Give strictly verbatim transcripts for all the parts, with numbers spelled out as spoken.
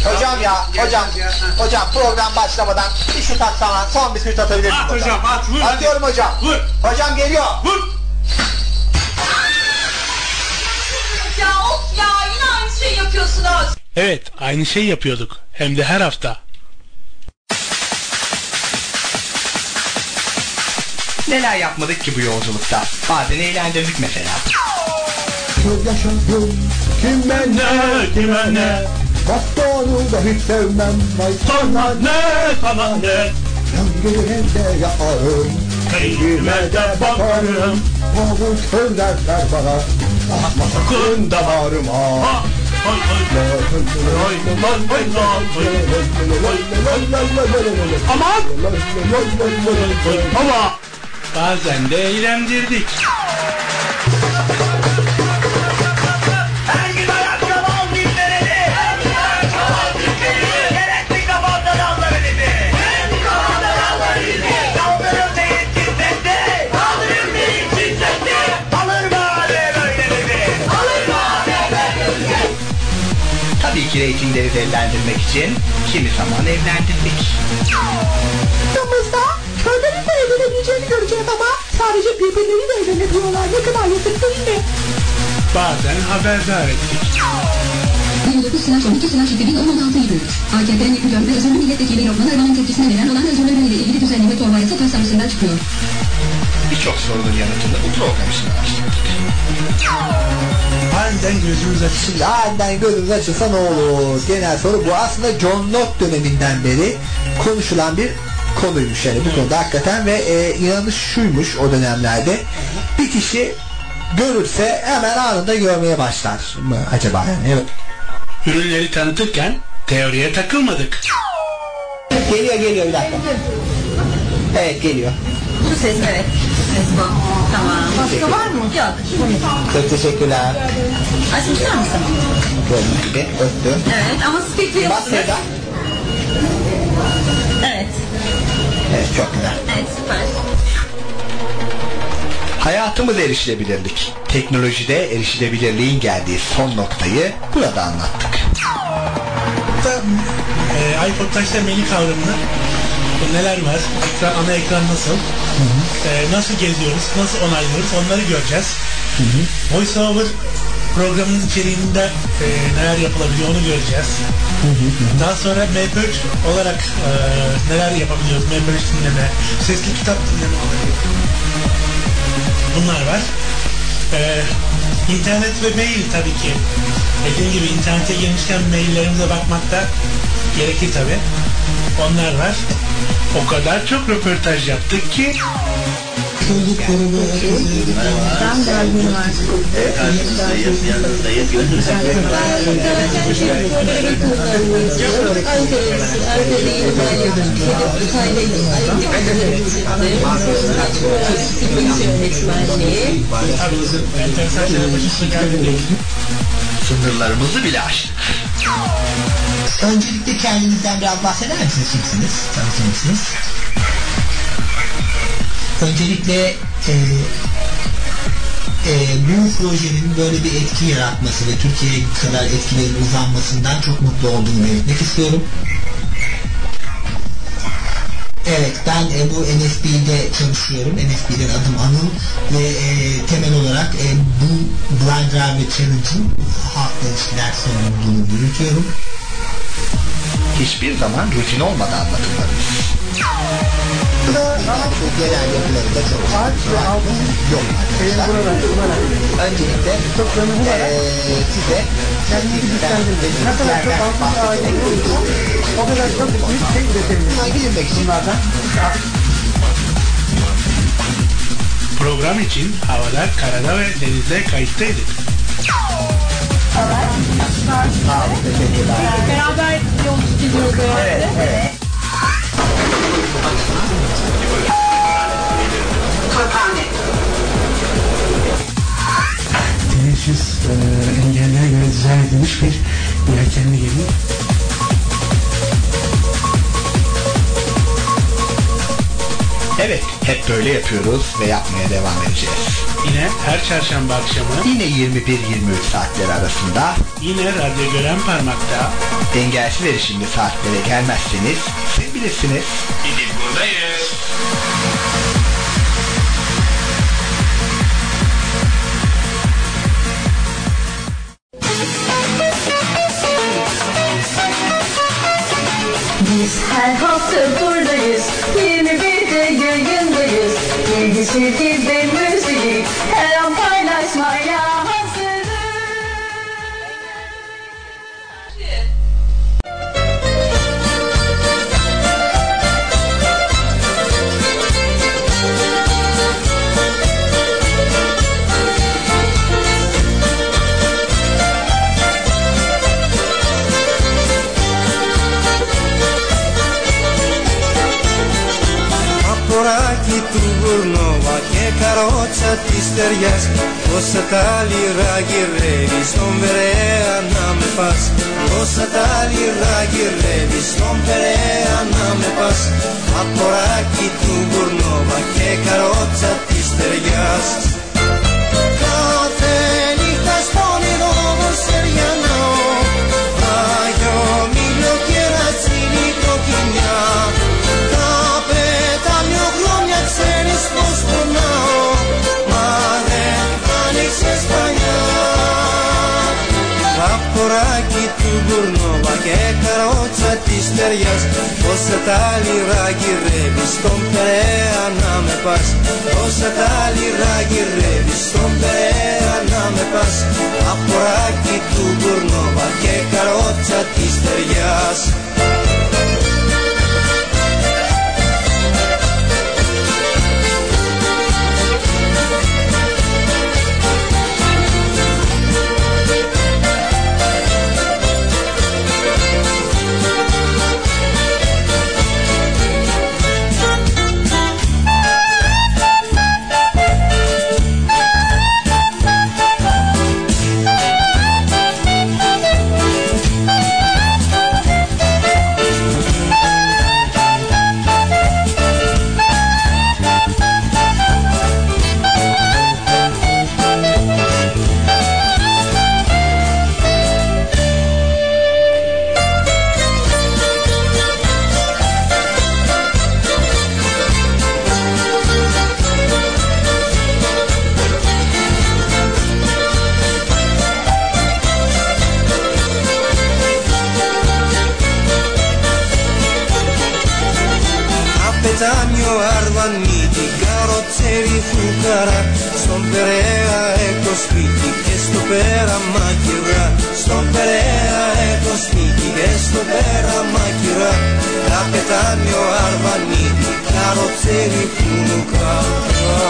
Hocam ya, hocam, hocam program başlamadan bir şut atsana, son bir şut atabilir miyim hocam? Hocam at, vur. Atıyorum hocam. Vur. Hocam geliyor. Vur. Ya of ya, yine aynı şey yapıyorsunuz. Evet, aynı şey yapıyorduk. Hem de her hafta. Neler yapmadık ki bu yolculukta? Bazen eğlendirdik mesela. Çok yaşadım, kime ne, kime ne. Bastonu da hiç sevmem, vay sana ne, sana ne. Yangılende yaparım, Keyfime de bakarım. Pavuç söylerler bana, atma sakın damarıma. Ha, hay hay. Aman! Ama bazen de eğlendirdik. Her gün ayakkabı al dinleneli. Her gün ayakkabı al dinleneli. Gerekli kafamda dalları dedi. Gerekli kafamda dalları dedi. Kaldırım değil ciddette. Kaldırım değil ciddette. Alır bari böyle dedi. Alır bari böyle dedi. Tabii ki reytingleri de evlendirmek için kimi zaman evlendirdik. Yanımızda köylerin de evlenebileceğini göreceğiz ama sadece birbirleriyle evlenebiliyorlar. Ne kadar yazık değil mi? Bazen haberdar ettik. yirmi dokuz slash on iki slash iki bin on altı yedi üç A K P'nin yapıcı ve özürlü milletvekili Lokman Erman'ın tepkisine neden olan özürleriyle ilgili düzenleme torba yasa tasarısından çıkıyor. Birçok sorunun yanıtını bu program için araştırdık. Aniden gözümüz açıldı. Şimdi aniden gözünüz açılsa ne olur? Genel soru bu. Aslında John Locke döneminden beri konuşulan bir konuymuş yani bu konuda hakikaten ve e, inanış şuymuş o dönemlerde. Bir kişi görürse hemen anında görmeye başlar mı acaba? Yani, evet. Ürünleri tanıtırken teoriye takılmadık. Geliyor geliyor bir dakika. Evet geliyor. Şu ses, evet. Ses bu. Tamam. Başka var mı? Yok. Çok teşekkürler. Açmışlar mısın? Gördüğünüz gibi öptüm. Evet, ama speak Bak Seda. Evet. Evet çok güzel. Evet, süper. Hayatımız erişilebilirlik. Teknolojide erişilebilirliğin geldiği son noktayı burada anlattık. Burada e, iPod Touch demeli kavramını neler var, ekran, ana ekran nasıl, hı hı. E, nasıl geziyoruz, nasıl onaylıyoruz onları göreceğiz. Hı hı. VoiceOver programının içeriğinde e, neler yapılabiliyor onu göreceğiz. Hı hı hı. Daha sonra M P üç olarak e, neler yapabiliyoruz, M P üç dinleme, sesli kitap dinleme olayı. Bunlar var. Ee, internet ve mail tabii ki. Dediğim gibi internete girmişken maillerimize bakmak da gerekir tabii. Onlar var. O kadar çok röportaj yaptık ki. Tam dergin var. Yanınızdayım, yanınızdayım. Sınırlarımızı bile aştık. Öncelikle kendinizden biraz bahseder misiniz? Kimsiniz? Tanıtır mısınız? Öncelikle e, e, bu projenin böyle bir etki yaratması ve Türkiye'ye kadar etkilerin uzanmasından çok mutlu olduğumu belirtmek istiyorum. Evet, ben e, bu N F B'de çalışıyorum. N F B'den adım Anıl ve e, temel olarak e, bu Blind Driver Challenge'ın halkla ilişkiler sorumluluğunu yürütüyorum. Hiçbir zaman rutin olmadan anlatılmalıyız. Genel yapılarında çok farklı yok arkadaşlar. Öncelikle ee, size kendinizden ve sizlerden bahsedelim. O kadar çok büyük şey üretebiliriz. Buna gidilmek için bunlardan. Program için havada, karada ve denizde kayıttaydık. Beraber yol gidiyoruz. Evet, evet. Teneşüs e, engellere göre dizayn edilmiş bir yelkenli gemi. Evet, hep böyle yapıyoruz ve yapmaya devam edeceğiz. Yine her çarşamba akşamı. Yine yirmi bir yirmi üç saatleri arasında. Yine Radyo Gören Parmak'ta. Engelsiz erişimli saatlere gelmezseniz siz bilirsiniz. Biz buradayız. Biz her hafta buradayız, yirmi birde yayındayız. İlgi, sevgi ve müziği her an paylaşmaya hazırız. Αποράκι του Γουρνόβα και καρότσα της στεριάς. Όσα τα λιρά γυρεύεις στον Περαία να με πας. Όσα τα λιρά γυρεύεις στον Περαία να με πας. Αποράκι του Γουρνόβα και καρότσα της στεριάς. Κάθε νύχτα στον ειδόβο σεριανό. Άγιο μήλο και ρατσίνη κοκκινιά. Ξέρεις πως πονάω, μα δεν άνοιξες παλιά. Καποράκι του Γουρνόβα και καρότσα της στεριάς. Όσα τα λιρά γυρεύεις στον Περαία να με πας. Όσα τα λιρά γυρεύεις στον Περαία να με πας. Καποράκι του Γουρνόβα και καρότσα της στεριάς. Τάμιο Αρβανίτη, καροτσέρι φουκαρά. Στον Περαία έχω σπίτι και στο πέρα μάκυρα. Στον Περαία έχω σπίτι και στο πέρα μάκυρα. Καπετάνιο Αρβανίτη, καροτσέρι φουκαρά.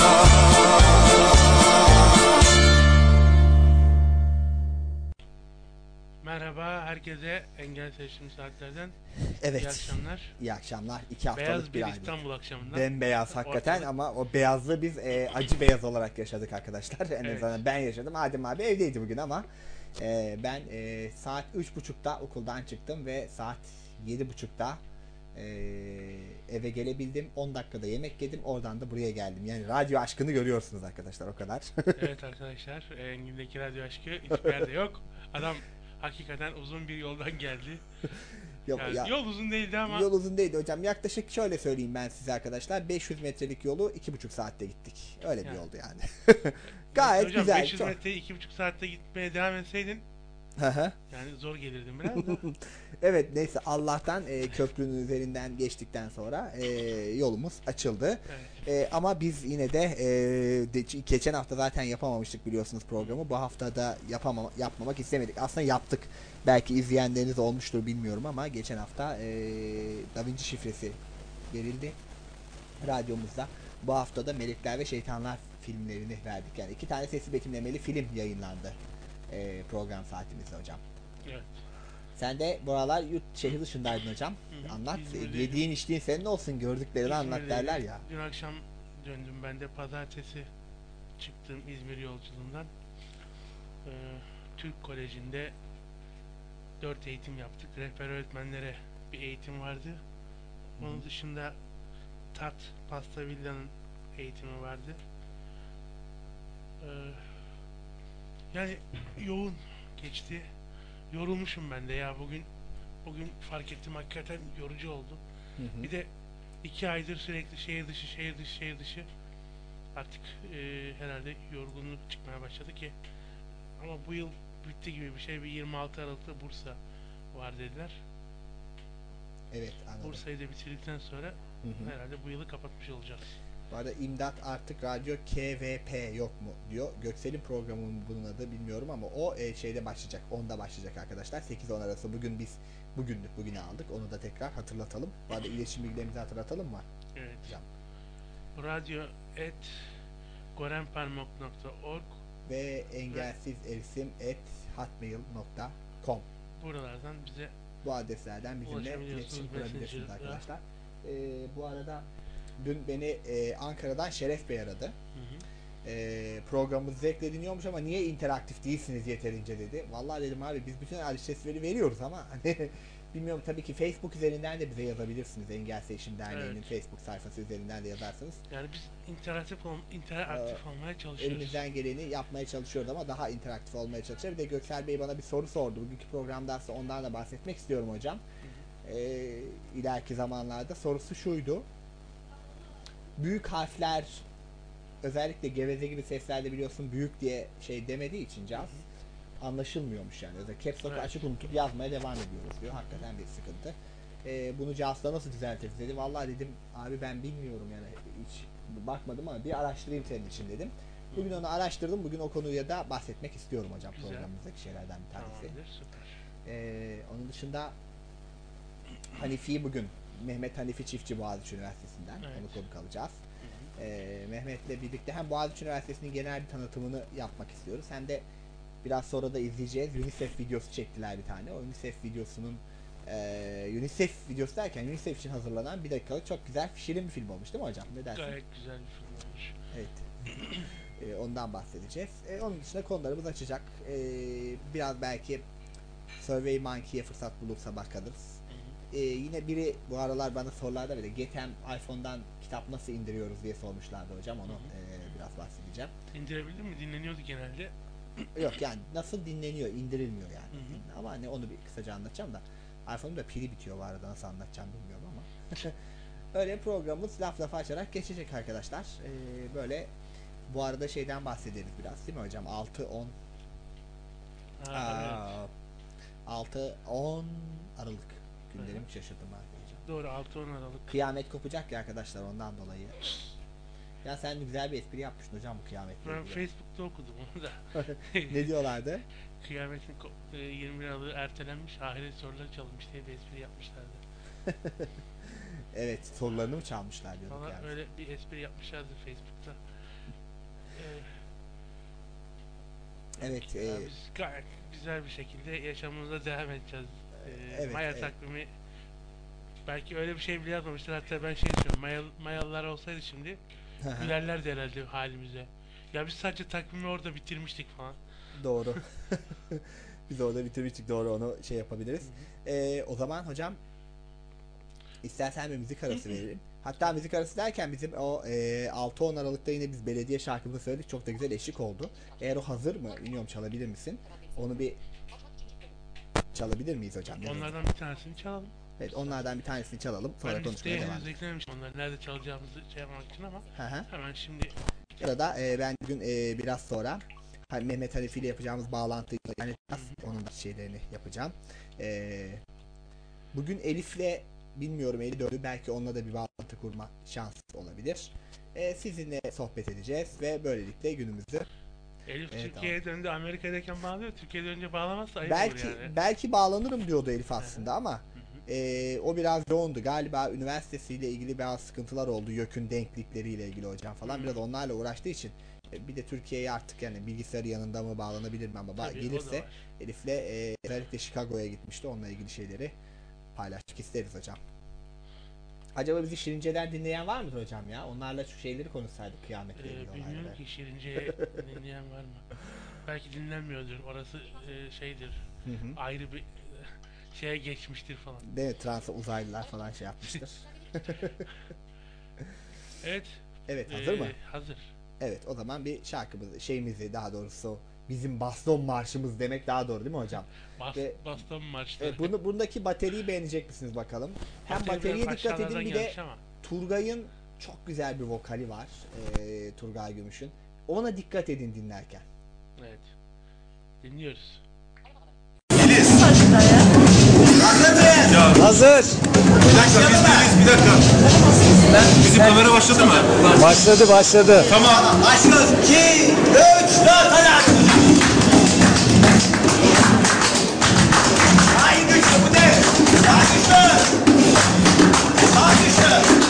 Merhaba herkese engel seçim saatlerden. Evet. İyi akşamlar. İyi akşamlar. İki haftalık Beyaz bir bir aylık. İstanbul akşamından. Bembeyaz hakikaten Ortalık. ama o beyazlığı biz e, acı beyaz olarak yaşadık arkadaşlar. En Evet. azından ben yaşadım. Adem abi evdeydi bugün ama e, ben e, saat üç buçukta okuldan çıktım ve saat yedi buçukta e, eve gelebildim. on dakikada yemek yedim. Oradan da buraya geldim. Yani radyo aşkını görüyorsunuz arkadaşlar, o kadar. Evet arkadaşlar, Engin'deki radyo aşkı hiçbir yerde yok. Adam hakikaten uzun bir yoldan geldi. Yok, Yani ya, yol uzun değildi ama. Yol uzun değildi hocam. Yaklaşık şöyle söyleyeyim ben size arkadaşlar. beş yüz metrelik yolu iki buçuk saatte gittik. Öyle Yani. bir yoldu yani. Gayet hocam, güzel. beş yüz çok. metreyi iki buçuk saatte gitmeye devam etseydin yani zor gelirdim biraz da. Evet, neyse Allah'tan e, köprünün üzerinden geçtikten sonra e, yolumuz açıldı. Evet. E, ama biz yine de, e, de geçen hafta zaten yapamamıştık biliyorsunuz programı. Bu hafta da yapamam yapmamak istemedik. Aslında yaptık. Belki izleyenleriniz olmuştur bilmiyorum ama geçen hafta e, Da Vinci şifresi verildi radyomuzda. Bu hafta da Melekler ve Şeytanlar filmlerini verdik. Yani iki tane sesli betimlemeli film yayınlandı e, program saatimizde hocam. Evet. Sen de bu aralar yurt şehir dışındaydın hocam. Hı hı, Anlat. İzmir'deydim. Yediğin içtiğin senin olsun, gördüklerini anlat İzmir'deydim. derler ya. Dün akşam döndüm ben de, pazartesi çıktım İzmir yolculuğundan. Ee, Türk Koleji'nde dört eğitim yaptık. Rehber öğretmenlere bir eğitim vardı. Onun Hı. dışında Tat, Pasta Villa'nın eğitimi vardı. Ee, yani yoğun geçti. Yorulmuşum ben de ya bugün. Bugün fark ettim hakikaten yorucu oldu. Hı hı. Bir de iki aydır sürekli şehir dışı, şehir dışı, şehir dışı. Artık e, herhalde yorgunluk çıkmaya başladı ki. Ama bu yıl bitti gibi bir şey. Bir yirmi altı Aralık'ta Bursa var dediler. Evet, anladım. Bursa'yı da bitirdikten sonra Hı hı. herhalde bu yılı kapatmış olacağız. Bu arada imdat artık radyo K V P yok mu diyor. Göksel'in programının bunun adı bilmiyorum ama o e, şeyde başlayacak. onda başlayacak arkadaşlar. sekiz on arası. Bugün biz bugünlük bugüne aldık. Onu da tekrar hatırlatalım. Bu arada iletişim bilgilerimizi hatırlatalım mı? Evet. Hocam. Radyo et gorenparmok nokta org Ve engelsiz erisim et hotmail nokta com. Buralardan bize Bu adreslerden bizimle ulaşabiliyorsunuz, iletişim kurabilirsiniz Messenger'da. arkadaşlar. Ee, bu arada dün beni e, Ankara'dan Şeref Bey aradı. Hı hı. E, programımız zevkle dinliyormuş ama niye interaktif değilsiniz yeterince dedi. Vallahi dedim abi biz bütün adresleri veriyoruz ama hani bilmiyorum, tabii ki Facebook üzerinden de bize yazabilirsiniz. Engelsiz Eşim Derneği'nin Evet. Facebook sayfası üzerinden de yazarsınız. Yani biz interaktif, ol, interaktif olmaya çalışıyoruz. Elimizden geleni yapmaya çalışıyoruz ama daha interaktif olmaya çalışıyoruz. Bir de Göksel Bey bana bir soru sordu. Bugünkü programdan sonra ondan da bahsetmek istiyorum hocam. Ee, ileriki zamanlarda sorusu şuydu. Büyük harfler, özellikle geveze gibi seslerde biliyorsun büyük diye şey demediği için Caz anlaşılmıyormuş yani. Özellikle caps lock'u Evet. açık unutup yazmaya devam ediyoruz diyor. Hakikaten bir sıkıntı. Ee, bunu Caz'da nasıl düzeltiriz dedi. Vallahi dedim abi ben bilmiyorum yani, hiç bakmadım ama bir araştırayım senin için dedim. Bugün onu araştırdım. Bugün o konuya da bahsetmek istiyorum hocam. Güzel. Programımızdaki şeylerden bir tanesi. Tamamdır, süper. Ee, onun dışında Hanifi bugün Mehmet Hanifi Çiftçi Boğaziçi Üniversitesi'nden Evet. onu konuk alacağız. Ee, Mehmet'le birlikte hem Boğaziçi Üniversitesi'nin genel bir tanıtımını yapmak istiyoruz hem de biraz sonra da izleyeceğiz. UNICEF videosu çektiler bir tane. O UNICEF videosunun e, UNICEF videosu derken UNICEF için hazırlanan bir dakikalık çok güzel, şirin bir film olmuş değil mi hocam? Ne dersin? Gayet güzel bir film olmuş. Evet. Ee, ondan bahsedeceğiz. Ee, onun dışında konularımız açacak. Ee, biraz belki Survey Monkey'e fırsat bulursa bakarız. Ee, yine biri bu aralar bana sorularda böyle Getem iPhone'dan kitap nasıl indiriyoruz diye sormuşlardı hocam. Onu e, biraz bahsedeceğim. İndirebildin mi? Dinleniyordu genelde. Yok yani nasıl dinleniyor, indirilmiyor yani. Hı hı. Ama hani onu bir kısaca anlatacağım da. iPhone'un da pili bitiyor bu arada, nasıl anlatacağım bilmiyorum ama. Öyle programımız laf lafa açarak geçecek arkadaşlar. Ee, böyle bu arada şeyden bahsederiz biraz değil mi hocam? altı on Ha, evet. altı on Aralık günlerim, şaşırdım ben hocam. Doğru, altı on Aralık. Kıyamet kopacak ya arkadaşlar, ondan dolayı. Ya sen güzel bir espri yapmıştın hocam bu kıyametle Ben ilgili. Facebook'ta okudum onu da. Ne diyorlardı? Kıyametin ko- e, yirmi bir Aralık'ı ertelenmiş, ahiret soruları çalınmış diye bir espri yapmışlardı. Evet, sorularını mı çalmışlar diyorduk Valla yani. öyle bir espri yapmışlardı Facebook'ta. Ee, Evet. ya E, biz gayet güzel bir şekilde yaşamımıza devam edeceğiz. Ee, Evet, Maya evet. takvimi belki öyle bir şey bile yazmamışlar. Hatta ben şey düşünüyorum. Maya, Mayalılar olsaydı şimdi gülerlerdi herhalde halimize. Ya biz sadece takvimi orada bitirmiştik falan. Doğru. Biz orada bitirmiştik, doğru, onu şey yapabiliriz. E, o zaman hocam istersen bir müzik arası verelim. Hatta müzik arası derken bizim o e, altı on Aralık'ta yine biz belediye şarkımızı söyledik. Çok da güzel eşlik oldu. Eğer o hazır mı? Bilmiyorum, çalabilir misin? Onu bir çalabilir miyiz hocam? Ne Onlardan bir tanesini çalalım. Evet, onlardan bir tanesini çalalım. Sonra Ben konuşmaya listeye devam henüz edelim. eklememiştim onları. Nerede çalacağımızı şey yapmak için ama Hı hı. hemen şimdi Sırada e, ben bugün e, biraz sonra hani Mehmet Hanifi ile yapacağımız bağlantıyı yani onun da şeylerini yapacağım. E, bugün Elif'le bilmiyorum Elif döndü, belki onunla da bir bağlantı kurma şansı olabilir. E, sizinle sohbet edeceğiz ve böylelikle günümüzü Elif Evet, Türkiye'ye döndü. Amerika'dayken bağlıyor. Türkiye'ye dönünce bağlamazsa ayıp belki olur yani. belki bağlanırım diyordu Elif aslında ama e, o biraz yoğundu. Galiba üniversitesiyle ilgili bazı sıkıntılar oldu. YÖK'ün denklikleriyle ilgili hocam falan. Hı. Biraz onlarla uğraştığı için e, bir de Türkiye'ye artık yani bilgisayarı yanında mı bağlanabilir mi ama ba- Tabii, o da gelirse var. Elif'le e, özellikle Chicago'ya gitmişti. Onunla ilgili şeyleri paylaşmak isteriz hocam. Acaba bizi Şirince'den dinleyen var mıdır hocam ya? Onlarla şu şeyleri konuşsaydık, kıyametle ilgili Ee, bilmiyorum olayları. ki Şirince'ye dinleyen var mı? Belki dinlenmiyordur. Orası e, şeydir. Hı hı. Ayrı bir e, şeye geçmiştir falan. Değil mi? Trans uzaylılar falan şey yapmıştır. Evet. Evet, hazır e, mı? Hazır. Evet, o zaman bir şarkımızı, şeyimizi daha doğrusu bizim baston marşımız demek daha doğru değil mi hocam? Bas, Ve, baston marşları. e, bunu, bundaki bateriyi beğenecek misiniz bakalım? Hem Bateri bateriye biraz dikkat edin, aşağılardan bir de gelmiş ama. Turgay'ın çok güzel bir vokali var. E, Turgay Gümüş'ün. Ona dikkat edin dinlerken. Evet. Dinliyoruz. Hazır. Bir dakika biz değiliz, bir dakika. Bizim kamera başladı mı? Başladı başladı. Tamam. Başlıyoruz. iki, üç, dört, hadi. Ay güçlü bu ne? Sağ güçlü. Sağ güçlü.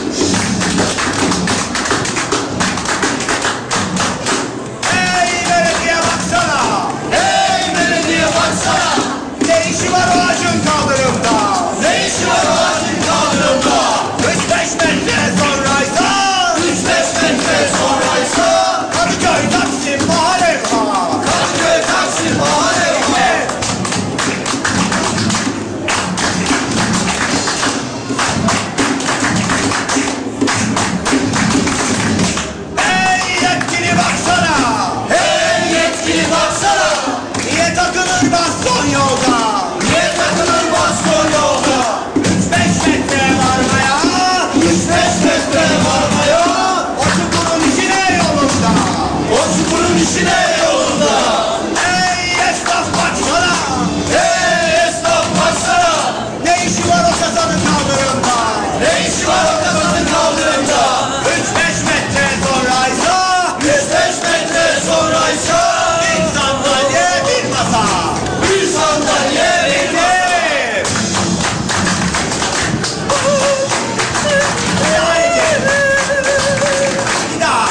Hey belediye baksana. Hey belediye baksana. Ne işi var o ağacın kaldırımda? Ne işi var o ağacın kaldırımda? Üç beş metre sonraysa. Üç beş metre sonraysa. Kadıköy Taksim mahalle var. Kadıköy Taksim mahalle var. Hey yetkili baksana. Hey yetkili baksana. Niye takılır baston yolda? Niye takılır baston yolda? Üç beş metre varmaya. Üç beş metre varmaya. O çukurun içine yolunda. O çukurun içine yolunda. Hey esnaf baksana. Hey esnaf baksana. Ne işi var o kazanın kaldırımda? Ne işi var o kazanın kaldırımda? Üç beş metre sonraysa. Üç beş metre sonraysa. Bir sandalye bir masa. Bir sandalye bir masa. Haydi. Bir daha.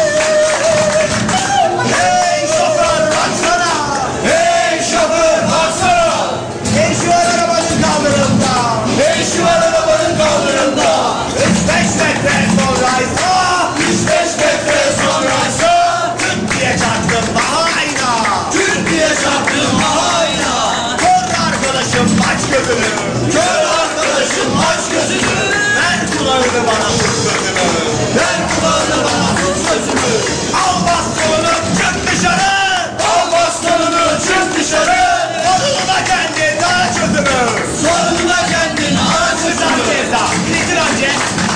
Hey şoför baksana. Hey şoför baksana. Ne işi var arabanın kaldırımda? Ne işi var arabanın kaldırımda? Üç beş metre sonraysa. Üç beş metre sonraysa. Küt diye çarptım ayna. Küt diye çarptım ayna. Kör arkadaşım aç gözünü. Kör arkadaşım aç gözünü. Ver kulağını bana tut gözünü. Ver kulağını bana tut gözünü. Al bastonunu çık dışarı. Al bastonunu çık dışarı. Sonunda kendin ara çözümü. Sonunda kendin ara çözümü. Ceza bitir önce.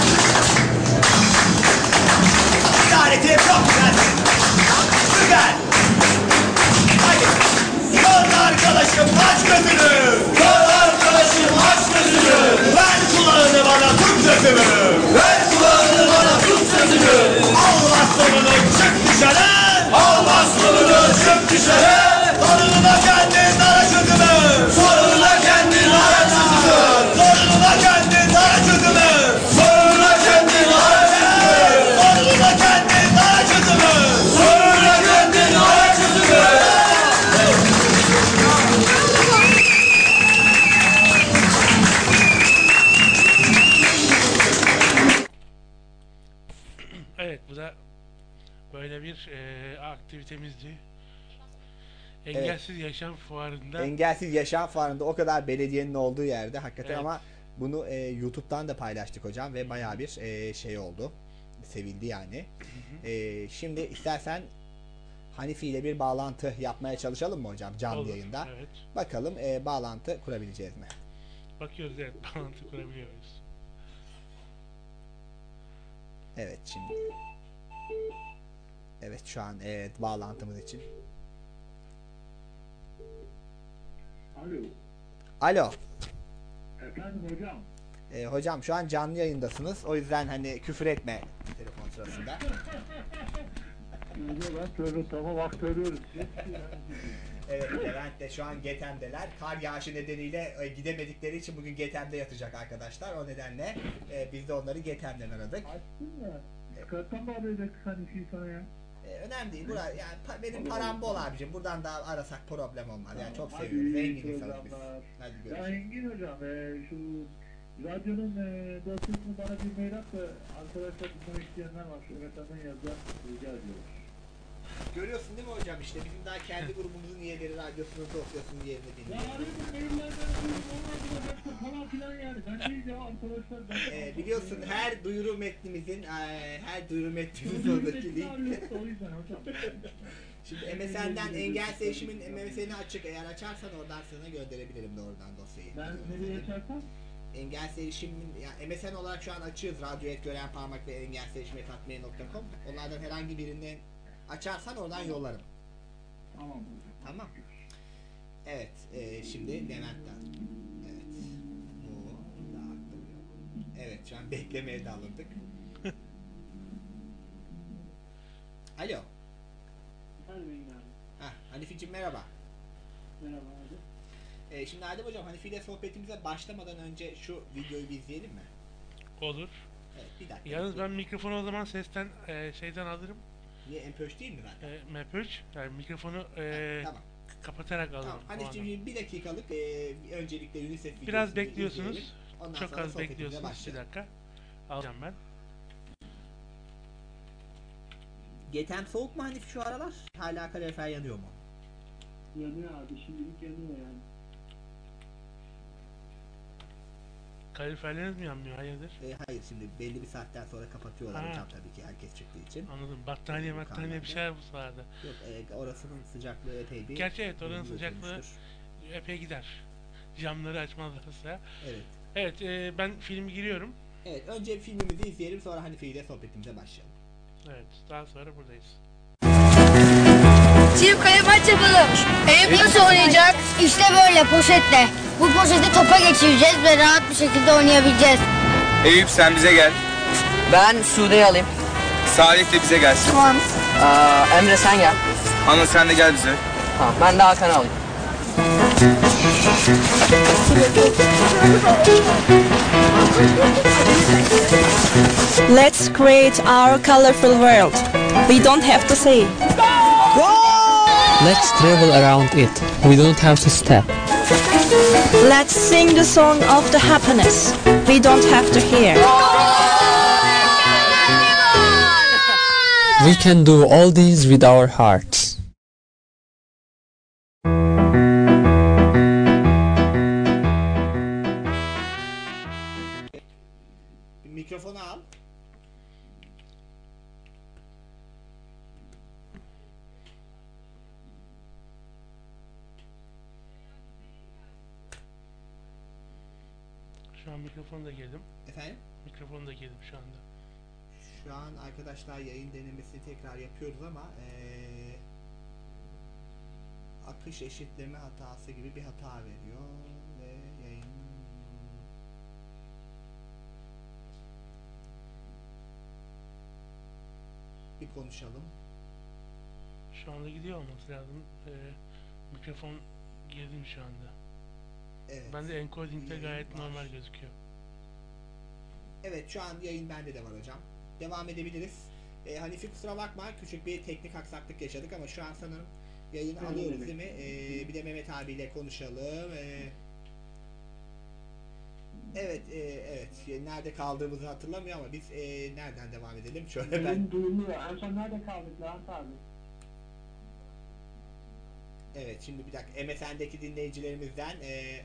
İdareti çok güzel. Güzel. Haydi. Kör arkadaşım aç gözünü. Kör arkadaşım aç gözünü. Ver kulağını bana tut gözümü. Ver kulağını bana tut gözümü. Al bastonunu çık dışarı. Al bastonunu çık dışarı. Sorununa kendin ara çözümü. Sorununa kendin ara çözümü. Sorununa kendin ara çözümü. Sorununa kendin ara çözümü. Sorununa kendin ara çözümü. Sorununa kendin ara çözümü. Evet, bu da böyle bir e, aktivitemizdi. Engelsiz Yaşam Fuarı'nda. Engelsiz Yaşam Fuarı'nda o kadar belediyenin olduğu yerde hakikaten, Evet. ama bunu e, YouTube'dan da paylaştık hocam ve bayağı bir e, şey oldu. Sevildi yani. E, şimdi istersen Hanifi ile bir bağlantı yapmaya çalışalım mı hocam canlı Olur, yayında? evet. Bakalım e, bağlantı kurabileceğiz mi? Bakıyoruz, evet, bağlantı kurabiliyor muyuz? Evet şimdi. Evet şu an evet bağlantımız için. Alo. Alo. Efendim hocam. E, hocam şu an canlı yayındasınız. O yüzden hani küfür etme telefon sırasında. Ben söyle tamam aktarıyoruz. Evet, Levent de şu an Getem'deler. Kar yağışı nedeniyle e, gidemedikleri için bugün Getem'de yatacak arkadaşlar. O nedenle e, biz de onları Getem'den aradık. Açtın mı? Skype'tan mı arayacaktık hani şey sana ya? E, önemli değil. Bura, yani pa- benim param bol abicim. Buradan da arasak problem olmaz. Yani çok Hadi seviyoruz. iyi Zengin insanız biz. programlar. Hadi Ya görüşürüz. Engin hocam e, şu radyonun e, dosyasını bana bir mail at da arkadaşlar dinlemek isteyenler var. Şu öğretmenden yazar rica ediyoruz. Görüyorsun değil mi hocam, işte bizim daha kendi grubumuzun üyeleri radyosunun dosyasının yerini Ya dinliyor. arıyordum maillerden arıyordum onlar bile baktım falan filan yani. Ben değil ya arkadaş Ee, biliyorsun her duyuru metnimizin e, her duyuru metnimizin sonundaki link. Şimdi M S N'den engelsiz erişimin M S N'i açık. Eğer açarsan oradan sana gönderebilirim doğrudan dosyayı. Ben nereye açarsam? Engelsiz erişimin, yani M S N olarak şu an açığız. Radyo et gören parmak ve engelsiz erişim et hotmail nokta com. Onlardan herhangi birinden açarsan oradan yollarım. Tamam. Tamam. Evet. E, şimdi Levent'ten. Evet. Bu daha aklım yok. Evet. Şu an beklemeye de alındık. Alo. Heh, Hanifi'cim merhaba. Merhaba abi. Ee, şimdi Adem hocam Hanifi ile sohbetimize başlamadan önce şu videoyu bir izleyelim mi? Olur. Evet, bir dakika. Yalnız ben mikrofonu o zaman sesten e, şeyden alırım. Niye M P üç değil mi zaten? E, M P üç yani mikrofonu e, tamam. kapatarak alırım. Tamam. Hanifi'cim bir dakikalık e, öncelikle UNICEF videosunu biraz bekliyorsunuz. Ondan Çok sonra az bekliyorsunuz. Bir dakika. Alacağım ben. Getem soğuk mu Hanifi şu aralar? Hala kalorifer yanıyor mu? Yanıyor abi. Şimdilik yanıyor yani. Kaloriferleriniz mi yanmıyor? Hayırdır? E, hayır şimdi belli bir saatten sonra kapatıyorlar Ha. hocam tabii ki herkes çıktığı için. Anladım. Battaniye battaniye bir şeyler bu sırada. Yok e, orasının sıcaklığı epey bir... Gerçi evet oranın sıcaklığı epey gider. Camları açmazlarsa. Evet. Evet e, ben filmi giriyorum. Evet önce filmimizi izleyelim sonra Hanifi ile sohbetimize başlayalım. Evet daha sonra buradayız. Çift kale maç yapalım. Eyüp nasıl oynayacak? İşte böyle poşetle. Bu poşeti topa geçireceğiz ve rahat bir şekilde oynayabileceğiz. Eyüp sen bize gel. Ben Sude'yi alayım. Salih de bize gelsin. Tamam. Ee, Emre sen gel. Anıl sen de gel bize. Tamam ben de Hakan'ı alayım. Let's create our colorful world. We don't have to say. Let's travel around it. We don't have to step. Let's sing the song of the happiness. We don't have to hear. We can do all these with our hearts. Mikrofonu al. Şu an mikrofonu da girdim. Efendim? Mikrofonu da girdim şu anda. Şu an arkadaşlar yayın denemesini tekrar yapıyoruz ama ee, akış eşitleme hatası gibi bir hata veriyor ve yayın bir konuşalım. Şu anda gidiyor olması lazım. Ee, mikrofon girdim şu anda. Evet. Ben de encoding'de gayet var. Normal gözüküyor. Evet şu an yayın bende de var hocam. Devam edebiliriz. Ee, Hanifi kusura bakma küçük bir teknik aksaklık yaşadık ama şu an sanırım yayını evet, alıyoruz evet. Değil mi? Ee, bir de Mehmet abiyle konuşalım. Ee, evet e, evet nerede kaldığımızı hatırlamıyor ama biz e, nereden devam edelim? Şöyle ben... Duyuluyor. En son nerede kaldık Levent abi? Evet şimdi bir dakika M S N'deki dinleyicilerimizden e,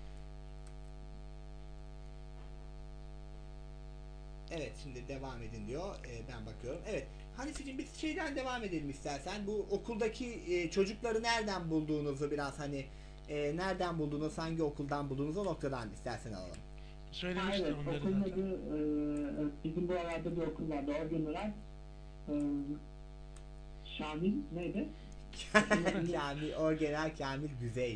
evet şimdi devam edin diyor. E, ben bakıyorum. Evet Hanifi'cim biz şeyden devam edelim istersen. Bu okuldaki e, çocukları nereden bulduğunuzu biraz hani e, nereden bulduğunuz, hangi okuldan bulduğunuz o noktadan istersen alalım. Söylemiştim evet, onları okulun zaten. adı, e, bizim bu aralarda bir okul vardı. Organlar e, Şamil neydi? Kamil Orgenel Kamil Güzey.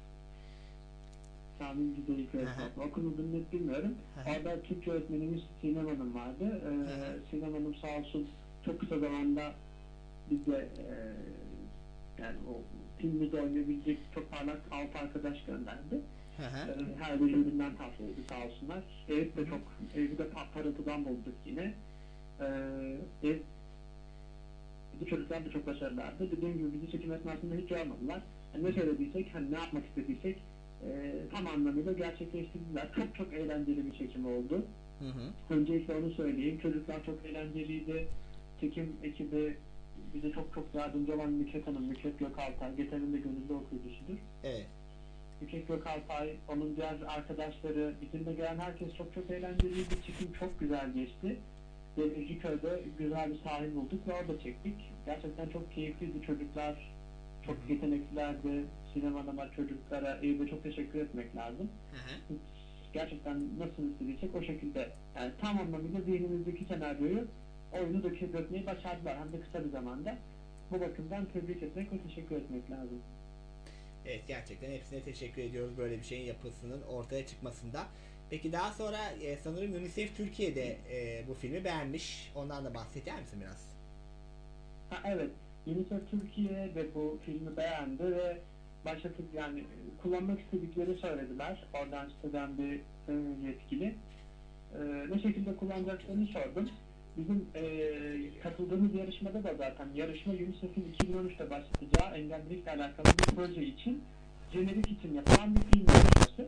Kamil Güzey Köy. Okulun adını net bilmiyorum. Orada Türkçe öğretmenimiz Sinem Hanım vardı. Ee, Sinem Hanım sağ olsun çok kısa zamanda bize e, yani o filmimizde oynayabilecek çok parlak altı arkadaş gönderdi. Ee, her bir üründen tavsiye edildi sağ olsunlar. Eyüp de çok, Eyüp'ü de parıltıdan bulduk yine. Ee, Bu çocuklar da çok başarılılardı. Dediğim gibi bizi çekim esnasında hiç yormadılar. Yani ne söylediysek, hani ne yapmak istediysek e, tam anlamıyla gerçekleştirdiler. Çok çok eğlenceli bir çekim oldu. Hı hı. Öncelikle onu söyleyeyim. Çocuklar çok eğlenceliydi. Çekim ekibi bize çok çok yardımcı olan Mükret Hanım, Mükret Gökaltay, Getem'in de gönüllü okuyucusudur. Evet. Yüksek Gökalpay, onun diğer arkadaşları, bizimle gelen herkes çok çok eğlenceliydi. Çekim çok güzel geçti. Demirciköy'de güzel bir sahil bulduk ve orada çektik. Gerçekten çok keyifliydi. Çocuklar çok yeteneklilerdi. Sinemada çocuklara, Eyüp'e çok teşekkür etmek lazım. Hı hı. Gerçekten nasıl istediysek o şekilde. Yani tam anlamıyla zihnimizdeki senaryoyu oyunu döküp dökmeyi başardılar. Hem de kısa bir zamanda. Bu bakımdan tebrik etmek ve teşekkür etmek lazım. Evet, gerçekten hepsine teşekkür ediyoruz böyle bir şeyin yapısının ortaya çıkmasında. Peki daha sonra e, sanırım UNICEF Türkiye'de e, bu filmi beğenmiş. Ondan da bahseder misin biraz? Ha, evet. UNICEF Türkiye de bu filmi beğendi ve başlatıp yani kullanmak istedikleri söylediler. Oradan siteden bir e, yetkili. E, ne şekilde kullanacaklarını sordum. Bizim e, katıldığımız yarışmada da zaten yarışma UNICEF'in iki bin on üçte başlatacağı engellilikle alakalı bir proje için jenerik için yapılan bir film yarışması.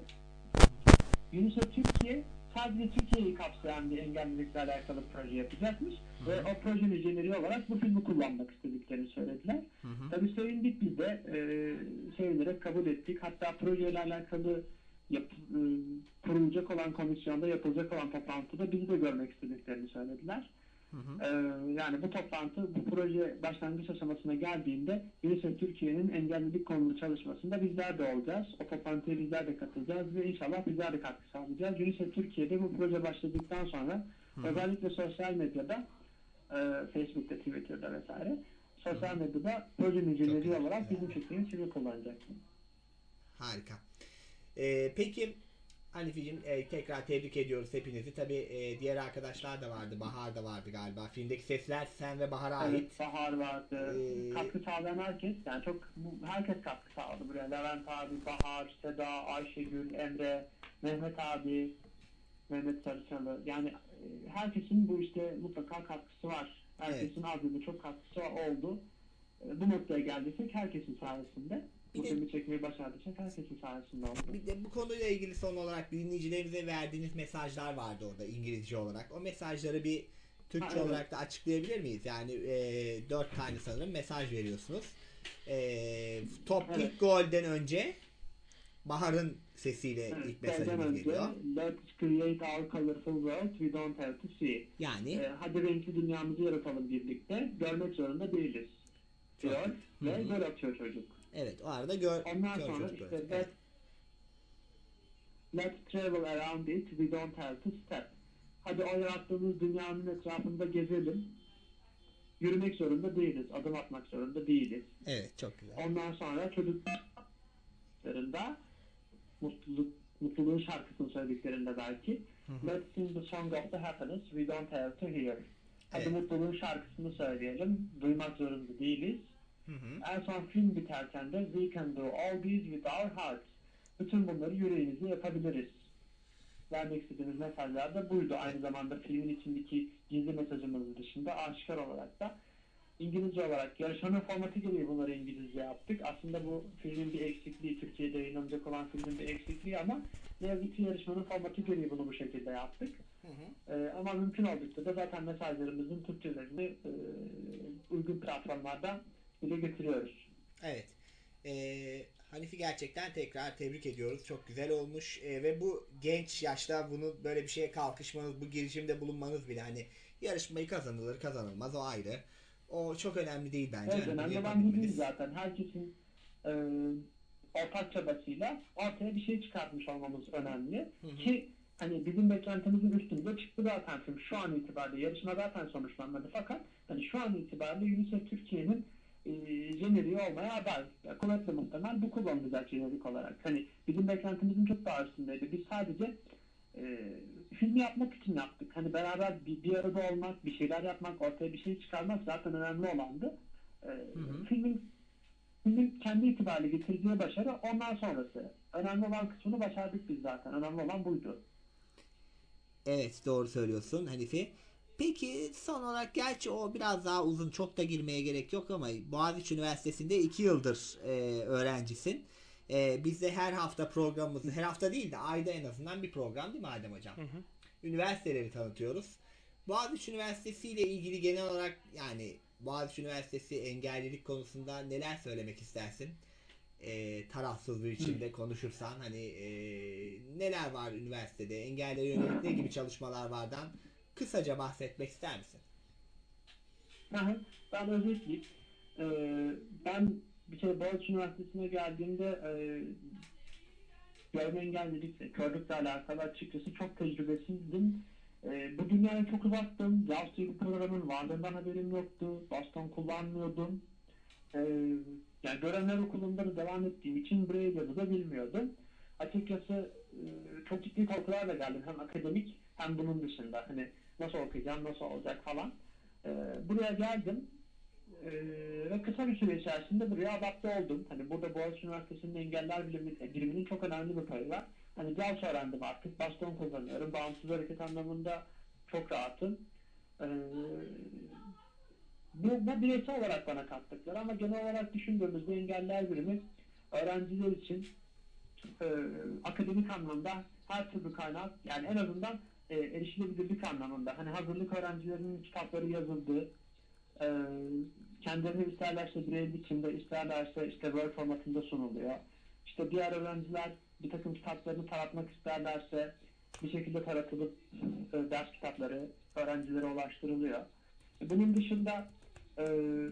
UNICEF Türkiye sadece Türkiye'yi kapsayan bir engellilikle alakalı proje yapacakmış. Hı hı. Ve o projenin jeneriği olarak bu filmi kullanmak istediklerini söylediler. Hı hı. Tabii sevindik biz de. E, sevinerek kabul ettik. Hatta projeyle alakalı yap, e, kurulacak olan komisyonda yapılacak olan toplantıda bizi de görmek istediklerini söylediler. Hı hı. Ee, yani bu toplantı, bu proje başlangıç aşamasına geldiğinde UNICEF Türkiye'nin engellilik konulu çalışmasında bizler de olacağız. O toplantıya bizler de katılacağız ve inşallah bizler de katkı sağlayacağız. UNICEF Türkiye'de bu proje başladıktan sonra hı hı. özellikle sosyal medyada, e, Facebook'ta, Twitter'da vesaire sosyal medyada projenin jeneriği olarak bizim Türkiye'nin filmi kullanacak. Harika. Ee, peki Hanifeciğim, e, tekrar tebrik ediyoruz hepinizi. Tabii e, diğer arkadaşlar da vardı. Bahar da vardı galiba. Filmdeki sesler sen ve Bahar'a evet, ait. Bahar vardı. Ee, katkı sağlayan herkes. Yani çok herkes katkı sağladı buraya. Levent abi, Bahar, Seda, Ayşegül, Emre, Mehmet abi, Mehmet Sarıçalı. Yani e, herkesin bu işte mutlaka katkısı var. Herkesin evet. azında çok katkısı oldu. E, bu noktaya geldiysek herkesin sayesinde. Bu filmi çekmeyi başardıysak herkesin sayesinde oldu. Bir de bu konuyla ilgili son olarak dinleyicilerimize verdiğiniz mesajlar vardı orada İngilizce olarak. O mesajları bir Türkçe ha, evet. olarak da açıklayabilir miyiz? Yani e, dört tane sanırım mesaj veriyorsunuz. E, top evet. ilk golden önce Bahar'ın sesiyle evet, ilk mesajımız geliyor. Let's create our colorful world we don't have to see. Yani e, hadi renkli dünyamızı yaratalım birlikte. Görmek zorunda değiliz. Diyor ve gol atıyor çocuk. Evet, o arada gör. Ondan gör sonra işte evet. let, let's travel around it, we don't have to step. Hadi o yarattığımız dünyanın etrafında gezelim. Yürümek zorunda değiliz, adım atmak zorunda değiliz. Evet, çok güzel. Ondan sonra çocuklarında mutluluk, mutluluğun şarkısını söylediklerinde belki hı hı. Let's sing the song of the happiness, we don't have to hear. Hadi evet. mutluluğun şarkısını söyleyelim, duymak zorunda değiliz. Hı hı. En son film biterken de we can do all these with our hearts. Bütün bunları yüreğimizle yapabiliriz. Vermek istediğimiz mesajlar da buydu. Aynı zamanda filmin içindeki gizli mesajımız dışında aşikar olarak da İngilizce olarak yarışmanın formatı gereği bunları İngilizce yaptık. Aslında bu filmin bir eksikliği, Türkiye'de yayınlanacak olan filmin bir eksikliği ama ne yazık ki yarışmanın formatı gereği bunu bu şekilde yaptık. Hı hı. Ee, ama mümkün oldukça da zaten mesajlarımızın Türkçelerini e, uygun platformlardan dile getiriyoruz. Evet. Ee, Hanifi gerçekten tekrar tebrik ediyoruz. Çok güzel olmuş. Ee, ve bu genç yaşta bunu böyle bir şeye kalkışmanız, bu girişimde bulunmanız bile hani yarışmayı kazanılır kazanılmaz o ayrı. O çok önemli değil bence. Evet, yani önemli olan bu değil zaten. Herkesin e, ortak çabasıyla ortaya bir şey çıkartmış olmamız önemli. Hı hı. Ki hani bizim beklentimizin üstünde çıktı zaten film. Şu an itibariyle yarışma zaten sonuçlanmadı fakat hani şu an itibariyle UNICEF Türkiye'nin e, jeneriği olmaya aday. Yani kuvvetle muhtemel bu kullanılacak jenerik olarak. Hani bizim beklentimizin çok daha üstündeydi. Biz sadece e, filmi yapmak için yaptık. Hani beraber bir, bir arada olmak, bir şeyler yapmak, ortaya bir şey çıkarmak zaten önemli olandı. E, hı hı. Filmin, filmin kendi itibariyle getirdiği başarı ondan sonrası. Önemli olan kısmını başardık biz zaten. Önemli olan buydu. Evet, doğru söylüyorsun Hanifi. Peki son olarak, gerçi o biraz daha uzun, çok da girmeye gerek yok ama Boğaziçi Üniversitesi'nde iki yıldır e, öğrencisin. E, biz de her hafta programımızı, her hafta değil de ayda en azından bir program değil mi Adem Hocam? Hı hı. Üniversiteleri tanıtıyoruz. Boğaziçi Üniversitesi ile ilgili genel olarak, yani Boğaziçi Üniversitesi engellilik konusunda neler söylemek istersin? e, tarafsız bir biçimde konuşursan hani e, neler var üniversitede, engellere yönelik ne gibi çalışmalar vardan kısaca bahsetmek ister misin? Ben özetleyeyim. Ee, ben bir kere Boğaziçi Üniversitesi'ne geldiğimde e, görme engellilikle, körlükle alakalı açıkçası çok tecrübesizdim. E, bu dünyaya çok uzaktım. Jaws diye bir programın varlığından haberim yoktu. Baston kullanmıyordum. E, yani Görenler Okulu'nda da devam ettiğim için Braille'ı da bilmiyordum. Açıkçası e, çok ciddi korkularla geldim. Hem akademik hem bunun dışında. Hani nasıl okuyacağım, nasıl olacak falan. E, buraya geldim. Ee, ve kısa bir süre içerisinde buraya adapte oldum. Hani burada Boğaziçi Üniversitesi'nin engeller bilimi, biriminin çok önemli bir payı var. Hani Jaws öğrendim artık, baston kullanıyorum, bağımsız hareket anlamında çok rahatım. Ee, bu, bu bireysel olarak bana kattıkları ama genel olarak düşündüğümüzde engeller birimi öğrenciler için e, akademik anlamda her türlü kaynak, yani en azından e, erişilebilirlik anlamında. Hani hazırlık öğrencilerinin kitapları yazıldığı, Ee, kendilerini isterlerse birey biçimde, isterlerse işte Word formatında sunuluyor. İşte diğer öğrenciler bir takım kitaplarını taratmak isterlerse bir şekilde taratılıp e, ders kitapları öğrencilere ulaştırılıyor. Bunun dışında e,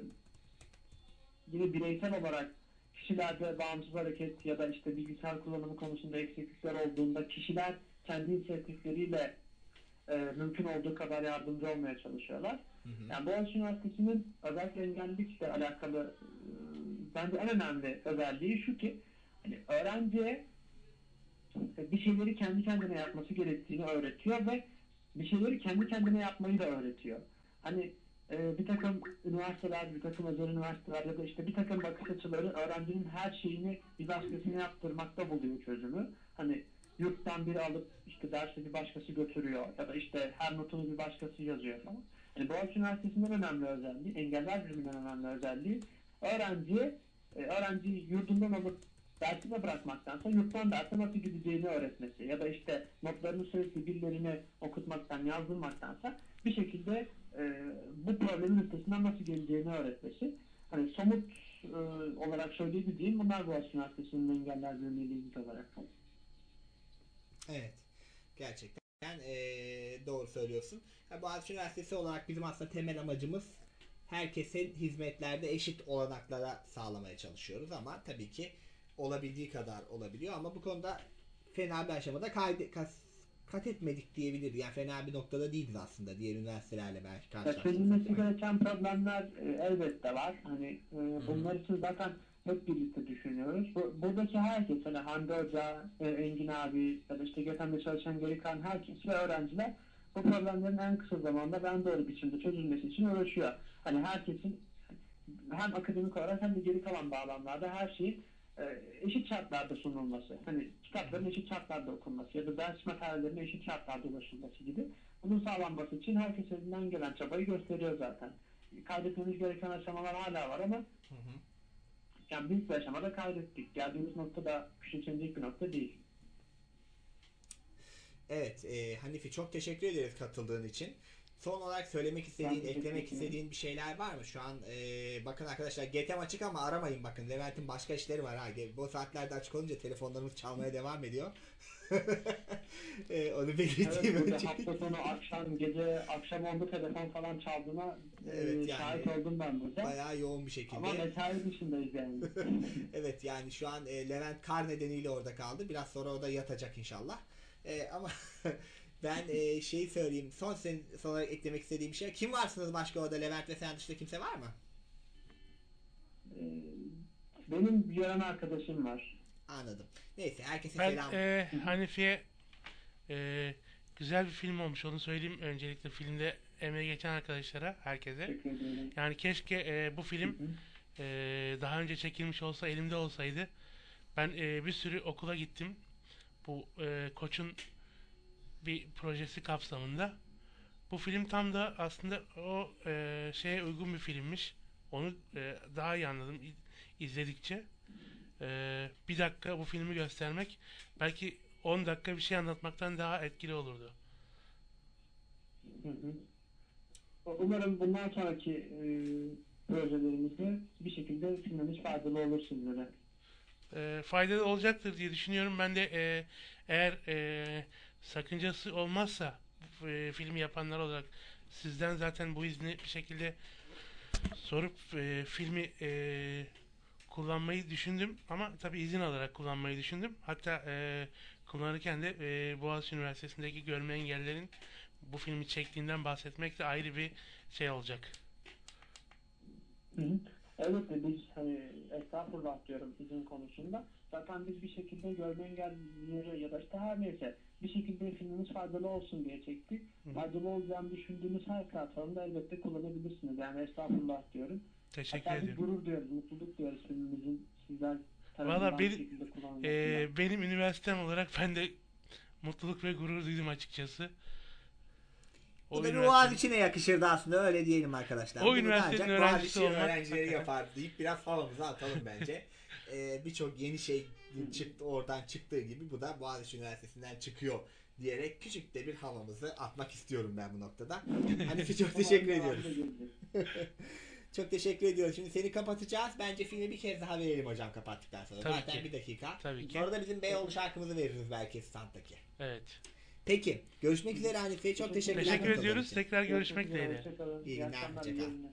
yine bireysel olarak kişilerde bağımsız hareket ya da işte bilgisayar kullanımı konusunda eksiklikler olduğunda kişiler kendi inisiyatifleriyle e, mümkün olduğu kadar yardımcı olmaya çalışıyorlar. Hı hı. Yani Boğaziçi Üniversitesi'nin özellikle engellilikle alakalı e, bence en önemli özelliği şu ki hani öğrenciye bir şeyleri kendi kendine yapması gerektiğini öğretiyor ve bir şeyleri kendi kendine yapmayı da öğretiyor. Hani e, bir takım üniversiteler, bir takım özel üniversiteler ya da işte bir takım bakış açıları öğrencinin her şeyini bir başkasına yaptırmakta buluyor çözümü. Hani yurttan biri alıp işte dersi bir başkası götürüyor ya da işte her notunu bir başkası yazıyor falan. Yani Boğaziçi Üniversitesi'nin önemli özelliği, engeller biriminden önemli özelliği öğrenciye, e, öğrenciyi yurdundan alıp dersine bırakmaktansa yurttan derse nasıl gideceğini öğretmesi ya da işte notlarını sürekli birilerine okutmaktan, yazdırmaktansa bir şekilde e, bu problemin üstesinden nasıl geleceğini öğretmesi. Hani somut e, olarak söyleyebildiğim bunlar Boğaziçi Üniversitesi'nin engeller birimiyle ilgili olarak. Evet. Gerçekten ee, doğru söylüyorsun. Yani Boğaziçi Üniversitesi olarak bizim aslında temel amacımız herkesin hizmetlerde eşit olanaklara sağlamaya çalışıyoruz ama tabii ki olabildiği kadar olabiliyor ama bu konuda fena bir aşamada kaydı, kat, kat etmedik diyebiliriz. Yani fena bir noktada değiliz aslında diğer üniversitelerle belki karşılaştığımızda. Çözülmesi gereken problemler e, elbette var. Hani e, bunlar için zaten hep birlikte düşünüyoruz. Bu, buradaki herkes, hani Hande Hoca, e, Engin abi ya da işte GETAM'da çalışan geri kalan herkes ve öğrenciler bu problemlerin en kısa zamanda ben doğru biçimde çözülmesi için uğraşıyor. Hani herkesin hem akademik olarak hem de geri kalan bağlamlarda her şeyin e, eşit şartlarda sunulması. Hani kitapların eşit şartlarda okunması ya da ders materyallerine eşit şartlarda ulaşılması gibi. Bunun sağlanması için herkes elinden gelen çabayı gösteriyor zaten. Kaydetmemiz gereken aşamalar hala var ama hı hı. yani büyük bir aşamada kaydettik. Geldiğimiz nokta da küçümsenecek bir nokta değil. Evet, e, Hanifi çok teşekkür ederiz katıldığın için. Son olarak söylemek istediğin, eklemek istediğin bir şeyler var mı? Şu an e, bakın arkadaşlar G T M açık ama aramayın bakın. Levent'in başka işleri var ha. Bu saatlerde açık olunca telefonlarımız çalmaya devam ediyor. e, onu belirteyim. Evet, burada hafta sonu akşam gece akşam onda telefon falan çaldığına evet, e, yani, şahit oldum ben burada. Bayağı yoğun bir şekilde. Ama mesai dışındayız yani. Evet yani şu an e, Levent kar nedeniyle orada kaldı. Biraz sonra o da yatacak inşallah. E, ama ben e, şeyi söyleyeyim. Son senin sonra eklemek istediğim şey. Kim varsınız başka orada? Levent ve sen dışında kimse var mı? Benim bir yaran arkadaşım var. Anladım. Neyse herkese ben, selam. E, Hanifi'ye e, güzel bir film olmuş. Onu söyleyeyim öncelikle filmde emeği geçen arkadaşlara, herkese. Yani keşke e, bu film e, daha önce çekilmiş olsa, elimde olsaydı. Ben e, bir sürü okula gittim. Bu e, Koç'un bir projesi kapsamında. Bu film tam da aslında o e, şeye uygun bir filmmiş. Onu e, daha iyi anladım izledikçe. E, bir dakika bu filmi göstermek belki on dakika bir şey anlatmaktan daha etkili olurdu. Hı hı. Umarım bundan sonraki e, projelerimizde bir şekilde filmimiz faydalı olur sizlere. e, faydalı olacaktır diye düşünüyorum. Ben de e, eğer e, sakıncası olmazsa e, filmi yapanlar olarak sizden zaten bu izni bir şekilde sorup e, filmi e, kullanmayı düşündüm ama tabii izin alarak kullanmayı düşündüm. Hatta e, kullanırken de e, Boğaziçi Üniversitesi'ndeki görme engellilerin bu filmi çektiğinden bahsetmek de ayrı bir şey olacak. Hı hı. Evet de biz hani estağfurullah diyorum izin konusunda. Zaten biz bir şekilde görme engellileri ya da işte her neyse bir şekilde filmimiz faydalı olsun diye çektik. Hı. Faydalı olacağını düşündüğünüz her platformda elbette kullanabilirsiniz. Yani estağfurullah diyorum. Teşekkür Hatta ediyorum. biz gurur duyuyoruz, mutluluk duyuyoruz filmimizin sizler Valla tarafından bir benim, şekilde kullanılmasına. e, benim üniversitem olarak ben de mutluluk ve gurur duydum açıkçası. O Bu da bir Boğaziçi'ne yakışırdı aslında, öyle diyelim arkadaşlar. O üniversitenin öğrencisi olmak öğrencileri yapar deyip biraz havamıza atalım bence. ee, Birçok yeni şey çıktı, oradan çıktığı gibi bu da Boğaziçi Üniversitesi'nden çıkıyor diyerek küçük de bir havamızı atmak istiyorum ben bu noktada. Hanifi çok teşekkür ediyoruz. Çok teşekkür ediyorum. Şimdi seni kapatacağız. Bence filmi bir kez daha verelim hocam kapattıktan sonra. Tabii Zaten ki. bir dakika. Tabii ki. Sonra da bizim Beyoğlu şarkımızı veririz belki standdaki. Evet. Peki. Görüşmek üzere Hanife. Çok teşekkürler. Teşekkür ediyoruz. Tekrar görüşmek dileğiyle. İyi günler. Hoşçakalın.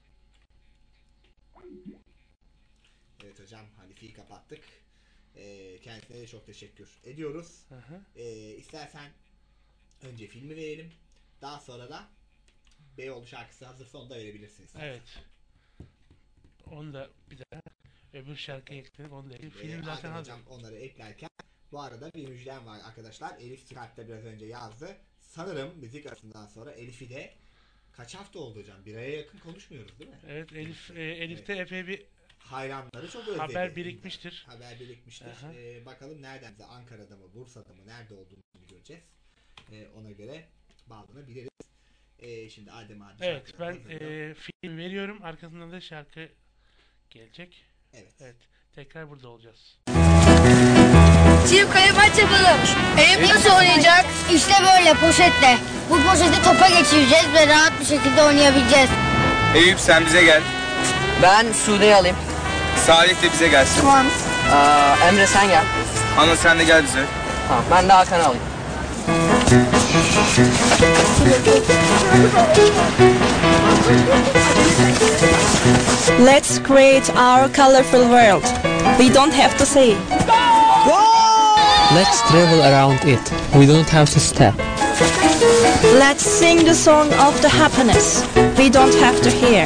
Evet hocam, Hanife'yi kapattık. Ee, kendisine de çok teşekkür ediyoruz. Ee, istersen önce filmi verelim. Daha sonra da Beyoğlu şarkısı hazırsa onu da verebilirsin istersen. Evet. Onu da bir daha öbür şarkıya ekledik. Onu da ekledik. Film Ee, zaten hazır. Hocam onları eklerken bu arada bir müjdem var arkadaşlar. Elif Skype'da biraz önce yazdı. Sanırım müzik arasından sonra Elif'i de kaç hafta oldu hocam? Bir aya yakın konuşmuyoruz değil mi? Evet, Elif e, Elif'te evet. epey bir hayranları çok özledi. Haber birikmiştir. Haber birikmiştir. Ee, bakalım nereden, Ankara'da mı, Bursa'da mı, nerede olduğunu göreceğiz. Ee, ona göre bağlanabiliriz. Ee, şimdi Adem abi. Evet, ben e, film veriyorum. Arkasından da şarkı gelecek. Evet. Evet. Tekrar burada olacağız. Çift kale maç yapalım. Eyüp nasıl oynayacak? İşte böyle poşetle. Bu poşeti topa geçireceğiz ve rahat bir şekilde oynayabileceğiz. Eyüp sen bize gel. Ben Sude'yi alayım. Salih de bize gelsin. Tamam. Ee, Emre sen gel. Anıl sen de gel bize. Tamam, ben de Hakan'ı alayım. Let's create our colorful world. We don't have to say. Let's travel around it. We don't have to step. Let's sing the song of the happiness. We don't have to hear.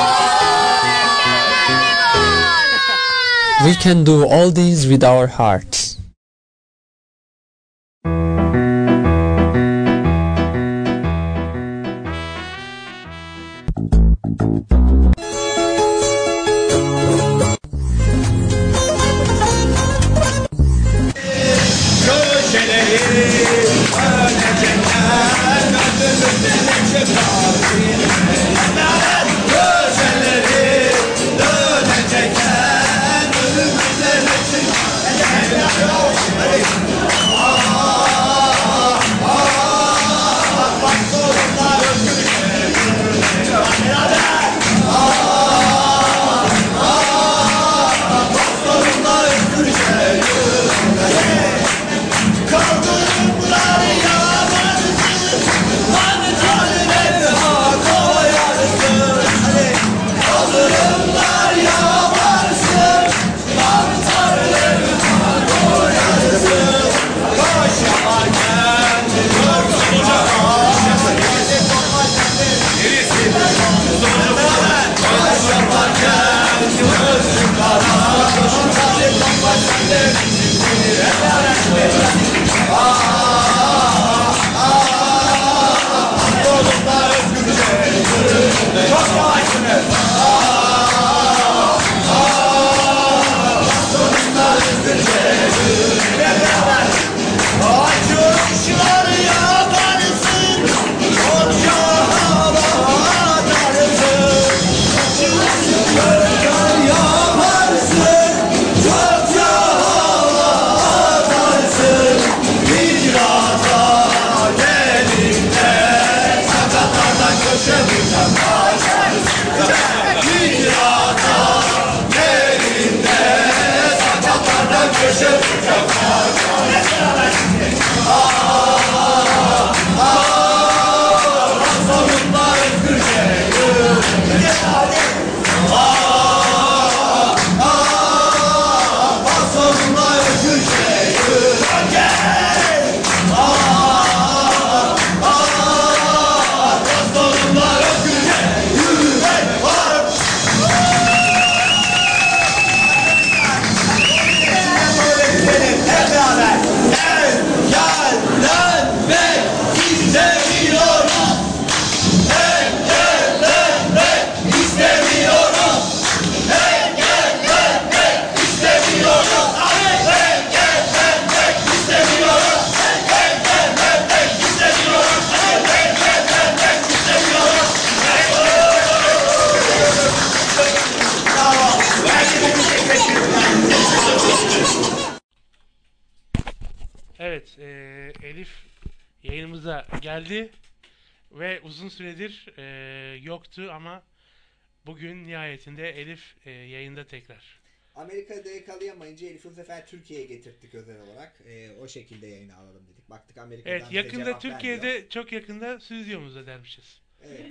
We can do all these with our hearts. Köşeleri dönecekler, ölümüze Elif yayınımıza geldi ve uzun süredir e, yoktu ama bugün nihayetinde Elif e, yayında tekrar. Amerika'da yakalayamayınca Elif'i bu sefer Türkiye'ye getirttik özel olarak. Ee, o şekilde yayını alalım dedik. Baktık Amerika'dan Evet, yakında cevap Türkiye'de vermiyor. çok yakında stüdyomuzda dermişiz. Evet.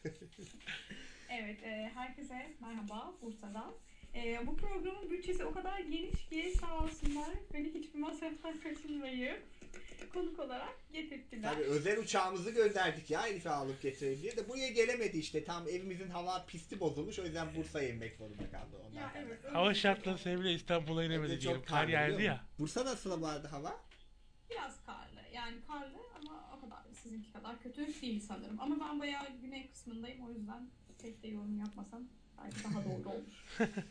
Evet, e, herkese merhaba Bursa'dan. E, bu programın bütçesi o kadar geniş ki sağ olsunlar beni hiçbir masraftan kaçırmayıp konuk olarak getirttiler. Tabii özel uçağımızı gönderdik ya Elif'i alıp getirelim diye de buraya gelemedi işte. Tam evimizin hava pisti bozulmuş, o yüzden Bursa'ya inmek zorunda kaldı. Ondan Ya evet, hava şartları sebebiyle İstanbul'a inemedi diyelim. Kar yağdı ya. Bursa nasıl bu arada hava? Biraz karlı. Yani karlı ama o kadar sizinki kadar kötü değil sanırım. Ama ben bayağı güney kısmındayım, o yüzden pek de yorum yapmasam belki daha doğru olur.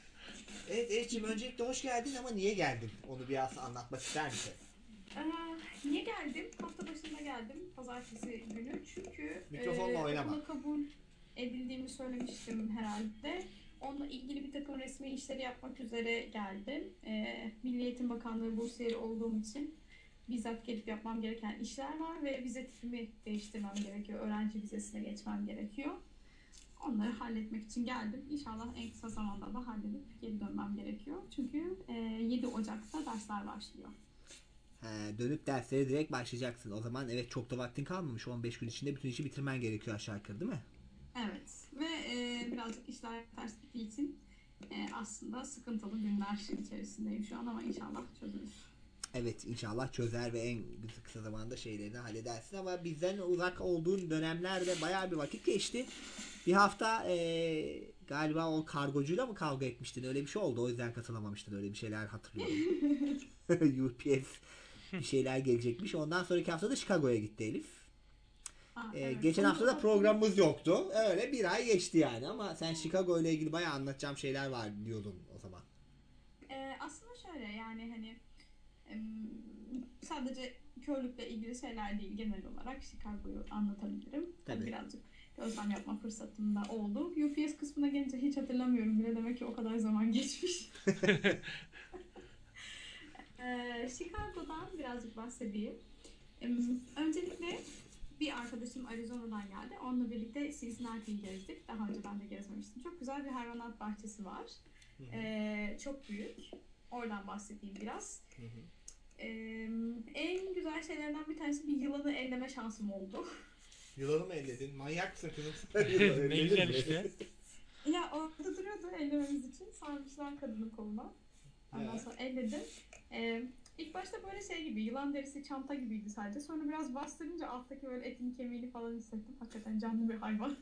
Evet Elif'ciğim, öncelikle hoş geldin ama niye geldin? Onu biraz anlatmak ister misin? Ee, niye geldim? Hafta başında geldim. Pazartesi günü. Çünkü Mikrofonla e, oynama. okula kabul edildiğimi söylemiştim herhalde. Onunla ilgili bir takım resmi işleri yapmak üzere geldim. E, Milli Eğitim Bakanlığı bursiyeri olduğum için bizzat gelip yapmam gereken işler var ve vize tipimi değiştirmem gerekiyor. Öğrenci vizesine geçmem gerekiyor. Onları halletmek için geldim. İnşallah en kısa zamanda da halledip geri dönmem gerekiyor. Çünkü e, yedi Ocak'ta dersler başlıyor. He, dönüp derslere direkt başlayacaksın. O zaman evet, çok da vaktin kalmamış. on beş gün içinde bütün işi bitirmen gerekiyor aşağı yukarı, değil mi? Evet. Ve e, birazcık işler ters gittiği için e, aslında sıkıntılı günler içerisindeyim şu an ama inşallah çözülür. Evet, inşallah çözer ve en kısa zamanda şeylerini halledersin ama bizden uzak olduğun dönemlerde bayağı bir vakit geçti. Bir hafta ee, galiba o kargocuyla mı kavga etmiştin? Öyle bir şey oldu. O yüzden katılamamıştın. Öyle bir şeyler hatırlıyorum. U P S bir şeyler gelecekmiş. Ondan sonraki hafta da Chicago'ya gitti Elif. Aa, Ee, evet. geçen hafta da programımız yoktu. Öyle bir ay geçti yani ama sen Chicago ile ilgili bayağı anlatacağım şeyler var diyordun o zaman. Ee, aslında şöyle yani hani em, sadece körlükle ilgili şeyler değil, genel olarak Chicago'yu anlatabilirim. Tabii. Birazcık gözlem yapma fırsatım da oldu. U P S kısmına gelince hiç hatırlamıyorum bile, demek ki o kadar zaman geçmiş. ee, Chicago'dan birazcık bahsedeyim. Ee, öncelikle bir arkadaşım Arizona'dan geldi. Onunla birlikte Cincinnati'yi gezdik. Daha önce ben de gezmemiştim. Çok güzel bir hayvanat bahçesi var. Ee, çok büyük. Oradan bahsedeyim biraz. Hı hı. Ee, en güzel şeylerden bir tanesi bir yılanı elleme şansım oldu. Yılanı mı elledin? Manyak mısın kızım? Ne güzel işte. Ya orada duruyordu ellememiz için. Sarmışlar kadının koluna. Ondan sonra elledim. Ee, ilk başta böyle şey gibi, yılan derisi çanta gibiydi sadece. Sonra biraz bastırınca alttaki böyle etini kemiğini falan hissettim. Hakikaten canlı bir hayvan.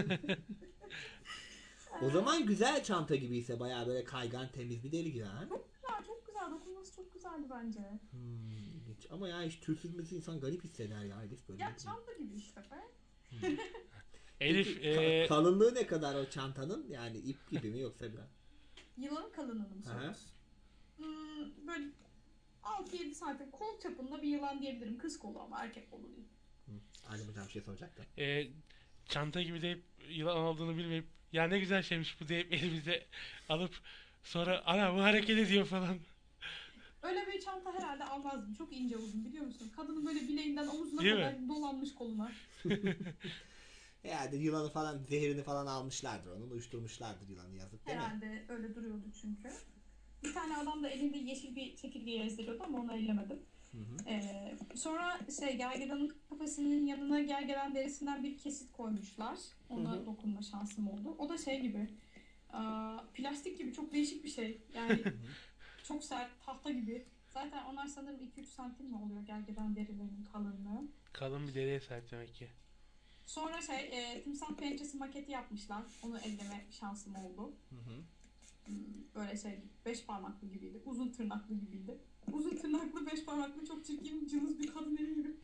O zaman güzel çanta gibiyse bayağı böyle kaygan, temiz bir deri gibi ha? Çok güzel, çok güzel. Dokunması çok güzeldi bence. Hmm, hiç. Ama ya hiç tüysüzmesi insan garip hisseder ya Elif böyle. Ya çanta gibi işte be. Hmm. Elif Peki, ka- e... kalınlığı ne kadar o çantanın? Yani ip gibi mi yoksa biraz? Yılanın kalınlığını mı soruyorsun? Hmm, böyle altı yedi santim kol çapında bir yılan diyebilirim. Kız kolu ama erkek kolu değil. Annem hocam bir şey soracak da. E, çanta gibi deyip yılan olduğunu bilmeyip ya ne güzel şeymiş bu deyip elimize alıp sonra ana bu hareket ediyor falan. Öyle bir çanta herhalde almazdım. Çok ince uzun, biliyor musun? Kadının böyle bileğinden omuzuna Değil kadar mi? dolanmış koluna. Herhalde yılanı falan, zehirini falan almışlardır onun. Uyuşturmuşlardır yılanı, yazık değil mi? Herhalde öyle duruyordu çünkü. Bir tane adam da elinde yeşil bir çekirge gezdiriyordu ama onu ellemedim. Hı hı. Ee, sonra şey, gergedanın kafasının yanına gergedan derisinden bir kesit koymuşlar. Ona Hı hı. dokunma şansım oldu. O da şey gibi, aa, plastik gibi, çok değişik bir şey. Yani çok sert, tahta gibi. Zaten onlar sanırım iki üç santim mi oluyor gergedan derilerinin kalınlığı. Kalın bir deriye sahip demek ki. Sonra şey, e, timsah pençesi maketi yapmışlar. Onu elleme şansım oldu. Hı hı. Böyle şey, beş parmaklı gibiydi. Uzun tırnaklı gibiydi. Uzun tırnaklı, beş parmaklı, çok çirkin, cılız bir kadın eli gibi.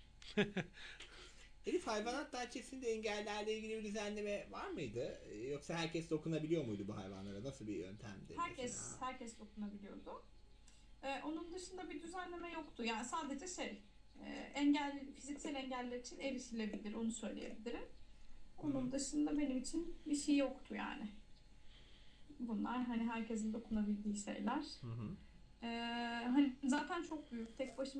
Elif, hayvanat bahçesinde engellerle ilgili bir düzenleme var mıydı? Yoksa herkes dokunabiliyor muydu bu hayvanlara? Nasıl bir yöntemdi? Herkes, mesela? herkes dokunabiliyordu. Ee, onun dışında bir düzenleme yoktu. Yani sadece şey, e, engel, fiziksel engeller için erişilebilir, onu söyleyebilirim. Onun Hı. dışında benim için bir şey yoktu yani. Bunlar hani herkesin dokunabildiği şeyler. Hı hı. Ee, hani zaten çok büyük. Tek başıma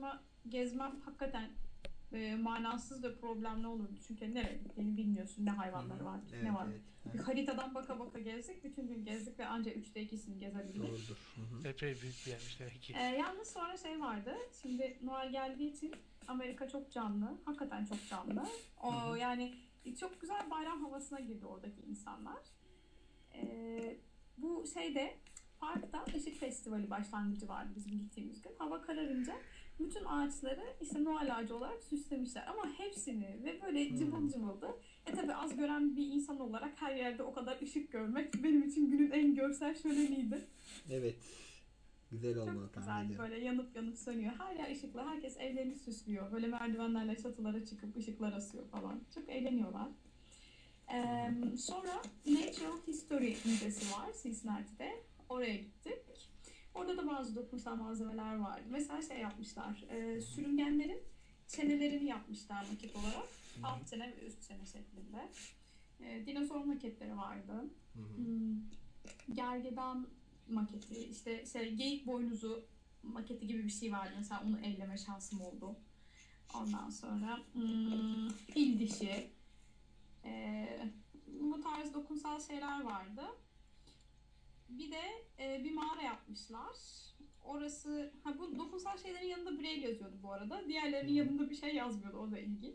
gezmem hakikaten e, manasız ve problemli olurdu. Çünkü nereye gittiğini bilmiyorsun. Ne hayvanları var, Evet, ne var. evet. Bir haritadan baka baka gezdik. Bütün gün gezdik ve ancak üçte ikisini gezebildik. Doğrudur. Hı hı. Epey büyük bir yermiş demek ki. Ee, yalnız sonra şey vardı. Şimdi Noel geldiği için Amerika çok canlı. Hakikaten çok canlı. O, Hı hı. yani çok güzel bayram havasına girdi oradaki insanlar. Ee, bu şeyde parkta Işık Festivali başlangıcı vardı bizim gittiğimiz gün. Hava kararınca bütün ağaçları işte Noel ağacı olarak süslemişler. Ama hepsini ve böyle cıvıl cıvıldı. E tabi az gören bir insan olarak her yerde o kadar ışık görmek benim için günün en görsel şöleniydi. Evet. Güzel olmalı Çok tahmin güzel, ediyorum. böyle yanıp yanıp sönüyor. Her yer ışıklı. Herkes evlerini süslüyor. Böyle merdivenlerle çatılara çıkıp ışıklar asıyor falan. Çok eğleniyorlar. Ee, sonra Natural History Müzesi var Cincinnati'de. Oraya gittik. Orada da bazı dokunsal malzemeler vardı. Mesela şey yapmışlar. E, sürüngenlerin çenelerini yapmışlar maket olarak. Alt çene ve üst çene şeklinde. E, dinozor maketleri vardı. Hmm, gergedan maketi, işte şey, geyik boynuzu maketi gibi bir şey vardı. Mesela onu elleme şansım oldu. Ondan sonra hmm, fil dişi. E, bu tarz dokunsal şeyler vardı. Bir de e, bir mağara yapmışlar. Orası, ha bu dokunsal şeylerin yanında Braille yazıyordu bu arada. Diğerlerinin yanında bir şey yazmıyordu. O da ilginç.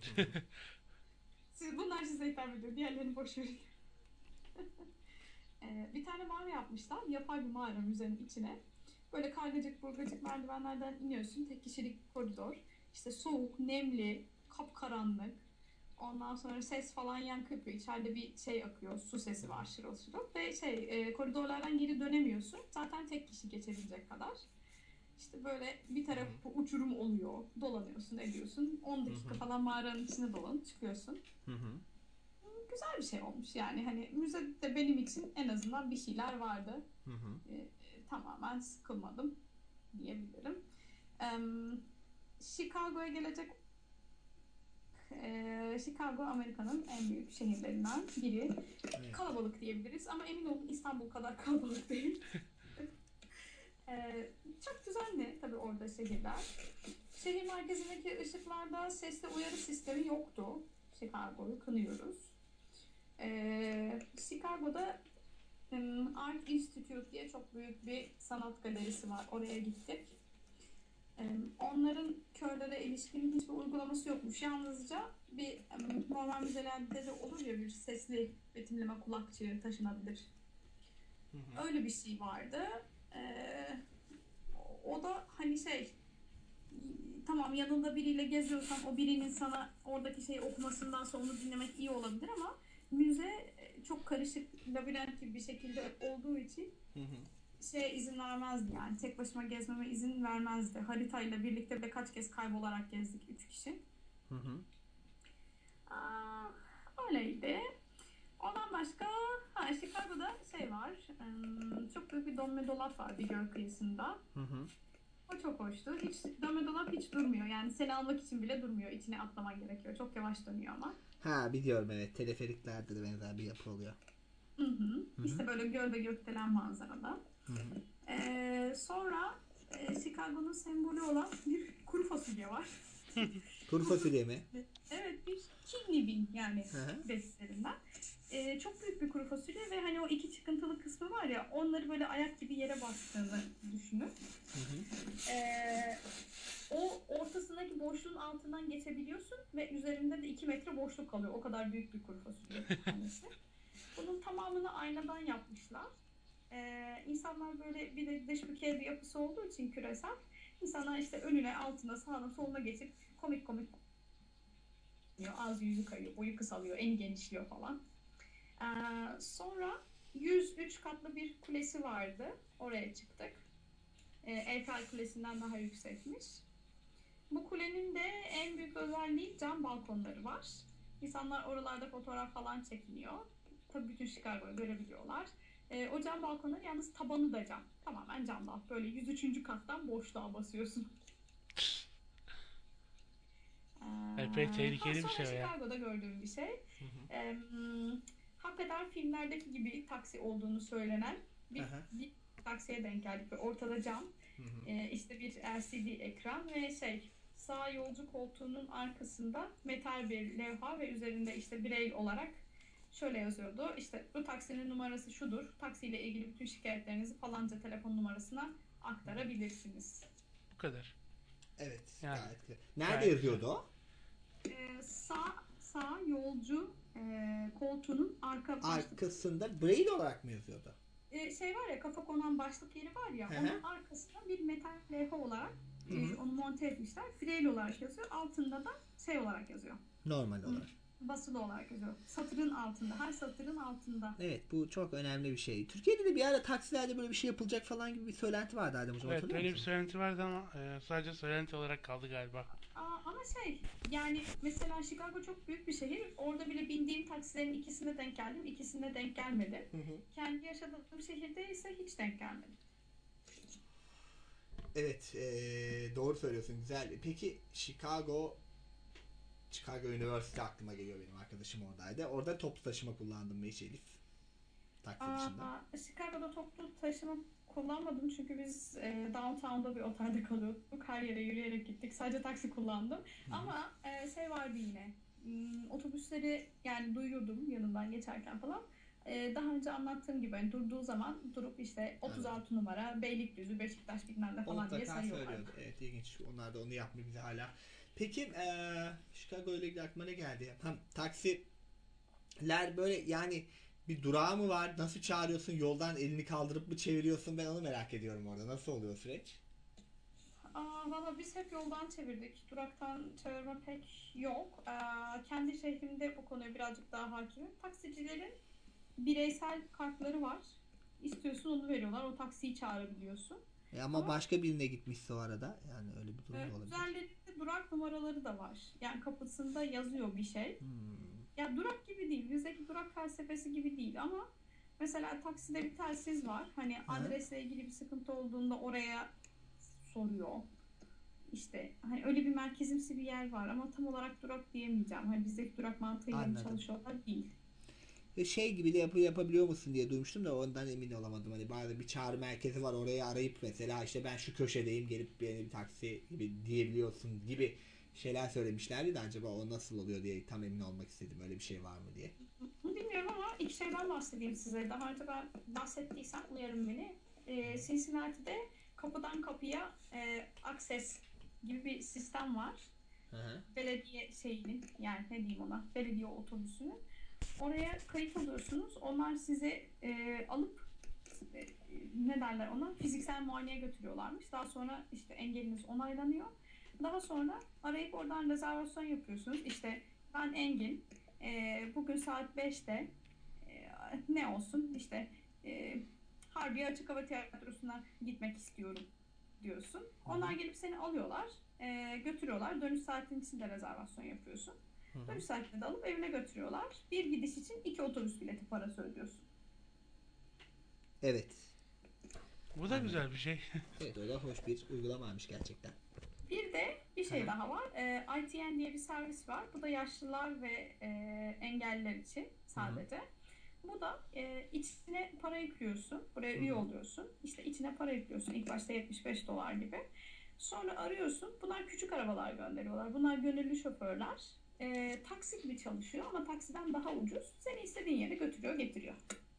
Siz, bunlar size hitap ediyor. Diğerlerini boş verin. e, bir tane mağara yapmışlar. Yapay bir mağara müzenin içine. Böyle kargacık burgacık merdivenlerden iniyorsun. Tek kişilik koridor. İşte soğuk, nemli, kapkaranlık. Ondan sonra ses falan yankı yapıyor. İçeride bir şey akıyor. Su sesi var şırıl şırıl. Ve şey e, koridorlardan geri dönemiyorsun. Zaten tek kişi geçebilecek kadar. İşte böyle bir tarafı uçurum oluyor. Dolanıyorsun, ediyorsun. on dakika falan mağaranın içine dolanıp çıkıyorsun. Hı hı. Güzel bir şey olmuş yani. Hani müzede benim için en azından bir şeyler vardı. Hı hı. E, e, tamamen sıkılmadım diyebilirim. E, Chicago'ya gelecek Ee, Chicago Amerika'nın en büyük şehirlerinden biri. Evet. Kalabalık diyebiliriz ama emin olun İstanbul kadar kalabalık değil. ee, çok düzenli tabii orada şehirler. Şehir merkezindeki ışıklarda sesli uyarı sistemi yoktu. Chicago'yu kınıyoruz. Ee, Chicago'da um, Art Institute diye çok büyük bir sanat galerisi var. Oraya gittik. Onların körlere ilişkin hiçbir uygulaması yokmuş. Yalnızca bir normal müzelerde de olur ya bir sesli betimleme kulakçığı taşınabilir. Hı hı. Öyle bir şey vardı. Ee, o da hani şey, tamam yanında biriyle geziyorsan o birinin sana oradaki şeyi okumasından sonra onu dinlemek iyi olabilir ama müze çok karışık, labirent gibi bir şekilde olduğu için hı hı. şeye izin vermezdi yani. Tek başıma gezmeme izin vermezdi. Haritayla birlikte bile kaç kez kaybolarak gezdik üç kişi. Hı hı. Aa, öyleydi. Ondan başka ha, Chicago'da şey var. Um, çok büyük bir dönme dolap var bir göl kıyısında. Hı hı. O çok hoştu. Hiç dönme dolap hiç durmuyor. Yani seni almak için bile durmuyor. İçine atlaman gerekiyor. Çok yavaş dönüyor ama. Ha biliyorum evet. Teleferiklerde de benzer bir yapı oluyor. Hı hı. İşte böyle göl ve gökdelen manzarada. Hı hı. Ee, sonra e, Chicago'nun sembolü olan bir kuru fasulye var. Kuru fasulye mi? Evet, bir kidney bean yani beslerinden. Ee, çok büyük bir kuru fasulye ve hani o iki çıkıntılı kısmı var ya, onları böyle ayak gibi yere bastığını düşünün. Hı hı. Ee, o ortasındaki boşluğun altından geçebiliyorsun ve üzerinde de iki metre boşluk kalıyor. O kadar büyük bir kuru fasulye tanesi. Bunun tamamını aynadan yapmışlar. Ee, insanlar böyle bir de dış bükey bir yapısı olduğu için küresel, insanlar işte önüne, altına, sağına, soluna geçip komik komik ağzı yüzü kayıyor, boyu kısalıyor, eni genişliyor falan. Ee, sonra yüz üç katlı bir kulesi vardı. Oraya çıktık. Ee, Eiffel Kulesi'nden daha yüksekmiş. Bu kulenin de en büyük özelliği cam balkonları var. İnsanlar oralarda fotoğraf falan çekiniyor. Tabii bütün Chicago'yu görebiliyorlar. E, o cam balkonların yalnız tabanı da cam. Tamamen camdan. Böyle yüz üçüncü kattan boşluğa basıyorsun. Epey tehlikeli bir şey ya. Sonra Chicago'da gördüğüm bir şey. Hı hı. E, hakikaten filmlerdeki gibi taksi olduğunu söylenen bir, bir taksiye denk geldik. Ve ortada cam. Ee, işte bir L C D ekran ve şey sağ yolcu koltuğunun arkasında metal bir levha ve üzerinde işte birey olarak şöyle yazıyordu. İşte bu taksinin numarası şudur. Taksiyle ilgili bütün şikayetlerinizi falanca telefon numarasına aktarabilirsiniz. Bu kadar. Evet. Yani, gayet güzel. Nerede gayet yazıyordu o? Ee, sağ sağ yolcu e, koltuğunun arka başlık, Arkasında braille olarak mı yazıyordu? e, şey var ya kafa konan başlık yeri var ya Hı hı. onun arkasında bir metal levha olarak Hı e, hı. onu monte etmişler. Braille olarak yazıyor. Altında da şey olarak yazıyor. Normal olarak. Basılı olarak yazıyor. Satırın altında. Her satırın altında. Evet, bu çok önemli bir şey. Türkiye'de de bir ara taksilerde böyle bir şey yapılacak falan gibi bir söylenti vardı Adem hocam. Evet, hatırlıyor öyle bir musun? söylenti vardı ama e, sadece söylenti olarak kaldı galiba. Aa, ama şey yani mesela Chicago çok büyük bir şehir. Orada bile bindiğim taksilerin ikisine denk geldim. İkisine denk gelmedim. Hı hı. Kendi yaşadığım şehirde ise hiç denk gelmedim. Evet, eee, doğru söylüyorsun. Güzel. Peki Chicago Chicago University aklıma geliyor, benim arkadaşım oradaydı. Orada toplu taşıma kullandım mı hiç Elif? Taksi dışında. Aa, Chicago'da toplu taşıma kullanmadım çünkü biz e, downtown'da bir otelde kalıyorduk. Her yere yürüyerek gittik. Sadece taksi kullandım. Hı. Ama e, şey vardı yine. Hmm, otobüsleri yani duyuyordum yanından geçerken falan. E, daha önce anlattığım gibi hani durduğu zaman durup işte otuz altı numara Beylikdüzü, Beşiktaş bilmem ne falan diye Mutlaka sayıyorlar. söylüyordu. Evet, ilginç. Onlar da onu yapmıyor bize hala. Peki eee Chicago ile ilgili aklıma ne geldi? Ha, taksiler böyle yani bir durağı mı var? Nasıl çağırıyorsun? Yoldan elini kaldırıp mı çeviriyorsun? Ben onu merak ediyorum orada. Nasıl oluyor süreç? Aa, valla biz hep yoldan çevirdik. Duraktan çağırma pek yok. Aa, kendi şehrimde bu konuya birazcık daha hakimim. Taksicilerin bireysel kartları var. İstiyorsun onu veriyorlar. O taksiyi çağırabiliyorsun. E ama, ama başka birine gitmişse o arada. Yani öyle bir durum da olabilir. Üzerlerinde durak numaraları da var. Yani kapısında yazıyor bir şey. Hmm. Ya durak gibi değil. Bizdeki durak felsefesi gibi değil ama mesela takside bir telsiz var. Hani Hı. adresle ilgili bir sıkıntı olduğunda oraya soruyor. İşte hani öyle bir merkezimsi bir yer var ama tam olarak durak diyemeyeceğim. Hani bizdeki durak mantığıyla Anladım. çalışıyorlar değil. Ve şey gibi de yapı yapabiliyor musun diye duymuştum da ondan emin olamadım. Hani bazı bir çağrı merkezi var, oraya arayıp mesela işte ben şu köşedeyim, gelip beni bir taksi gibi diyebiliyorsun gibi şeyler söylemişlerdi de acaba o nasıl oluyor diye tam emin olmak istedim. Öyle bir şey var mı diye. Bilmiyorum ama iki şeyden bahsedeyim size. Daha önce ben bahsettiysem uyarın beni. Ee, Cincinnati'de kapıdan kapıya e, access gibi bir sistem var. Hı hı. Belediye şeyinin yani ne diyeyim ona belediye otobüsünün. Oraya kayıt alıyorsunuz. Onlar sizi e, alıp e, ne derler ona fiziksel muayeneye götürüyorlarmış. Daha sonra işte engeliniz onaylanıyor. Daha sonra arayıp oradan rezervasyon yapıyorsunuz. İşte ben Engin e, bugün saat beşte e, ne olsun işte e, Harbiye Açık Hava Tiyatrosu'na gitmek istiyorum diyorsun. Onlar gelip seni alıyorlar, e, götürüyorlar. Dönüş saatin içinde rezervasyon yapıyorsun. Hı. Dönüş saatinde de alıp evine götürüyorlar. Bir gidiş için iki otobüs bileti parası ödüyorsun. Evet. Bu da güzel bir şey. Evet, o da hoş bir uygulamaymış gerçekten. Bir de bir şey Hı. daha var. E, I T N diye bir servis var. Bu da yaşlılar ve e, engelliler için sadece. Bu da e, içine para yüklüyorsun. Buraya üye oluyorsun. İşte içine para yüklüyorsun. İlk başta yetmiş beş dolar gibi. Sonra arıyorsun. Bunlar küçük arabalar gönderiyorlar. Bunlar gönüllü şoförler. E, taksi gibi çalışıyor ama taksiden daha ucuz. Seni istediğin yere götürüyor, getiriyor.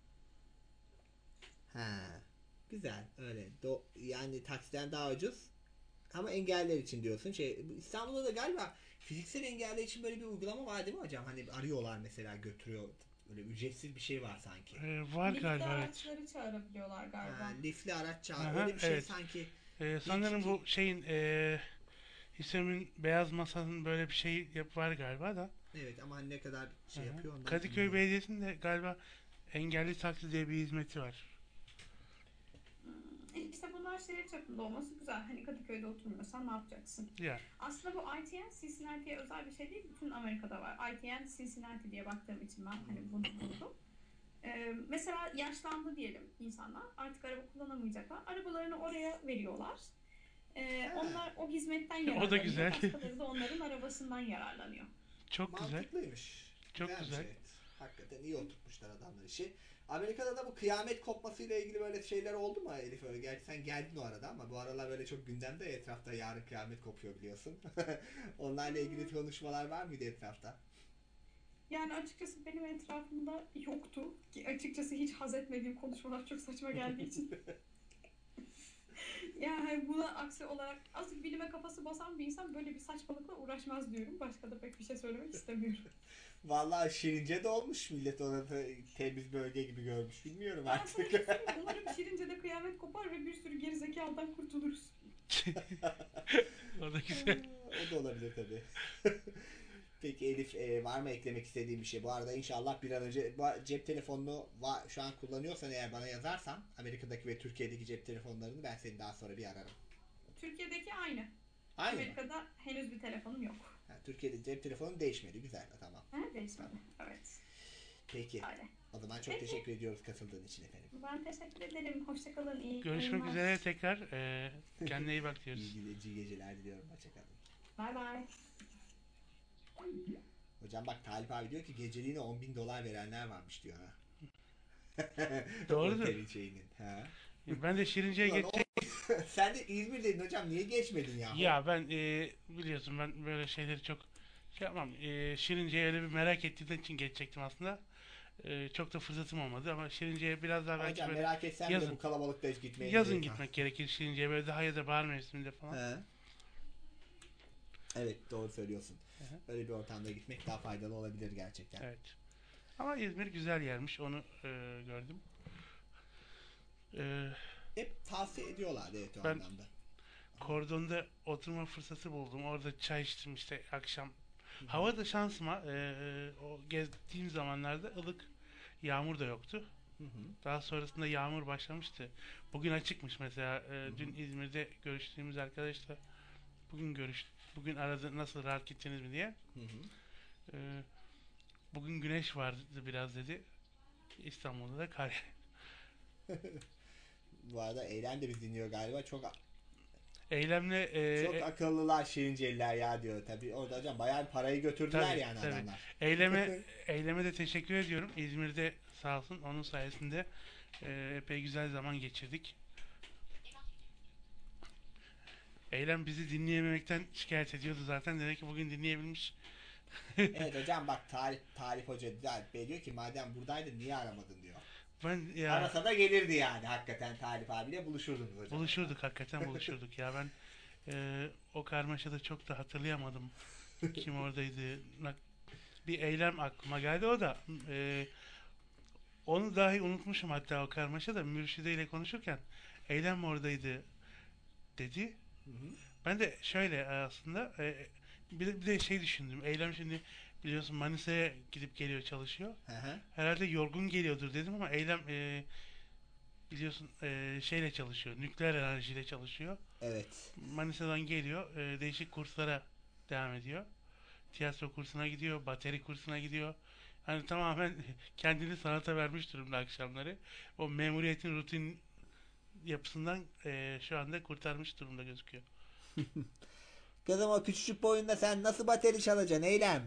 Ha, güzel öyle. Do yani taksiden daha ucuz ama engelliler için diyorsun. Şey, İstanbul'da da galiba fiziksel engelliler için böyle bir uygulama var değil mi hocam? Hani arıyorlar mesela, götürüyor. Böyle ücretsiz bir şey var sanki. Ee, var Lifli galiba evet. araçları çağırabiliyorlar galiba. Ha, lifli araç çağır. Aha, Öyle bir şey evet. sanki. Ee, sanırım bu şeyin e, İslam'ın Beyaz Masa'nın böyle bir şey yap var galiba da. Evet ama ne kadar şey Aha. yapıyor ondan Kadıköy bilmiyorum. Belediyesi'nin de galiba engelli taksi diye bir hizmeti var. İşte bunlar şehir çapında olması güzel. Hani Kadıköy'de oturmuyorsan ne yapacaksın? Ya. Aslında bu I T N Cincinnati'ye özel bir şey değil. Bütün Amerika'da var. I T N Cincinnati diye baktığım için ben hani bunu buldum. Ee, mesela yaşlandı diyelim insanlar. Artık araba kullanamayacaklar. Arabalarını oraya veriyorlar. Ee, onlar o hizmetten yararlanıyor. O da güzel. Başkaları da onların arabasından yararlanıyor. Çok güzel. Mantıklıymış. Çok Güzelmiş, güzel. evet. Hakikaten iyi oturtmuşlar adamlar işi. Amerika'da da bu kıyamet kopmasıyla ilgili böyle şeyler oldu mu Elif? Öyle gerçi sen geldin o arada ama bu aralar böyle çok gündemde etrafta yarın kıyamet kopuyor biliyorsun. Onlarla ilgili konuşmalar var mıydı etrafta? Yani açıkçası benim etrafımda yoktu. Ki açıkçası hiç haz etmediğim konuşmalar çok saçma geldiği için. Yani buna aksi olarak azıcık bilime kafası basan bir insan böyle bir saçmalıkla uğraşmaz diyorum. Başka da pek bir şey söylemek istemiyorum. Vallahi Şirince de olmuş millet orada temiz bölge gibi görmüş. Bilmiyorum Ben artık. sana umarım Şirince'de kıyamet kopar ve bir sürü gerizekalıdan kurtuluruz. O da güzel. O da olabilir tabii. Peki Elif e, var mı eklemek istediğin bir şey? Bu arada inşallah bir an önce cep telefonunu va- şu an kullanıyorsan eğer bana yazarsan Amerika'daki ve Türkiye'deki cep telefonlarını ben seni daha sonra bir ararım. Türkiye'deki aynı. Aynı Amerika'da mı? henüz bir telefonum yok. Ha, Türkiye'de cep telefonun değişmedi. Güzel. Tamam. Ha, değişmedi. Evet. Peki. Öyle. O zaman çok Peki. teşekkür ediyoruz katıldığın için efendim. Ben teşekkür ederim. Hoşçakalın. İyi Görüşmek yayınlar. üzere tekrar. E, kendine iyi bak diyoruz. İyi, iyi geceler diliyorum. Hoşçakalın. Bye bye. Hocam bak Talip abi diyor ki geceliğine on bin dolar verenler varmış diyor ha. Doğrudur. Otelin şeyinin. Ha. Ben de Şirince'ye Ulan geçecek. o- Sen de İzmir'deydin hocam. Niye geçmedin ya? Ya ben e, biliyorsun ben böyle şeyleri çok şey yapmam. E, Şirince'ye öyle bir merak ettiğim için geçecektim aslında. E, çok da fırsatım olmadı ama Şirince'ye biraz daha belki Hocam böyle merak etsen yazın, de bu kalabalıkta hiç gitmeye yazın gerek yok. gitmek gerekir Şirince'ye böyle daha ya da bahar mevsiminde falan. He. Evet doğru söylüyorsun. Öyle bir ortamda gitmek daha faydalı olabilir gerçekten. Evet. Ama İzmir güzel yermiş. Onu e, gördüm. E, Hep tavsiye ediyorlardı evet o ben anlamda. Kordon'da oturma fırsatı buldum. Orada çay içtim işte akşam. Hava da şansıma e, o gezdiğim zamanlarda ılık, yağmur da yoktu. Hı hı. Daha sonrasında yağmur başlamıştı. Bugün açıkmış mesela. E, dün İzmir'de görüştüğümüz arkadaşla bugün görüş bugün aradı nasıl rahat gittiniz mi diye. Hı hı. E, bugün güneş vardı biraz dedi. İstanbul'da da kar. Bu arada Eylem de bizi dinliyor galiba. Çok Eylemle e, çok akıllılar Şirinceliler ya diyor. Tabii orada hocam bayağı bir parayı götürdüler tabii, yani tabii. adamlar. Eyleme eyleme de teşekkür ediyorum. İzmir'de sağ olsun onun sayesinde e, epey güzel zaman geçirdik. Eylem bizi dinleyememekten şikayet ediyordu zaten. Demek ki bugün dinleyebilmiş. Evet hocam bak Talip, Talip Hoca Talip Bey diyor ki madem buradaydın niye aramadın diyor. Ben ya Arasa da gelirdi yani hakikaten Talip abiyle buluşurdunuz hocam. buluşurduk hakikaten buluşurduk ya ben e, o karmaşada çok da hatırlayamadım kim oradaydı. Bir eylem aklıma geldi o da e, onu dahi unutmuşum hatta o karmaşada Mürşide ile konuşurken eylem mi oradaydı dedi. Hı hı. Ben de şöyle aslında e, bir, de, bir de şey düşündüm. Eylem şimdi biliyorsun Manisa'ya gidip geliyor çalışıyor. Hı hı. Herhalde yorgun geliyordur dedim ama Eylem e, biliyorsun e, şeyle çalışıyor. Nükleer enerjiyle çalışıyor. Evet. Manisa'dan geliyor. E, değişik kurslara devam ediyor. Tiyatro kursuna gidiyor. Bateri kursuna gidiyor. Hani tamamen kendini sanata vermiş durumda akşamları. O memuriyetin rutin yapısından e, şu anda kurtarmış durumda gözüküyor. Kızım o küçücük boyunda sen nasıl bateri çalacaksın Eylem?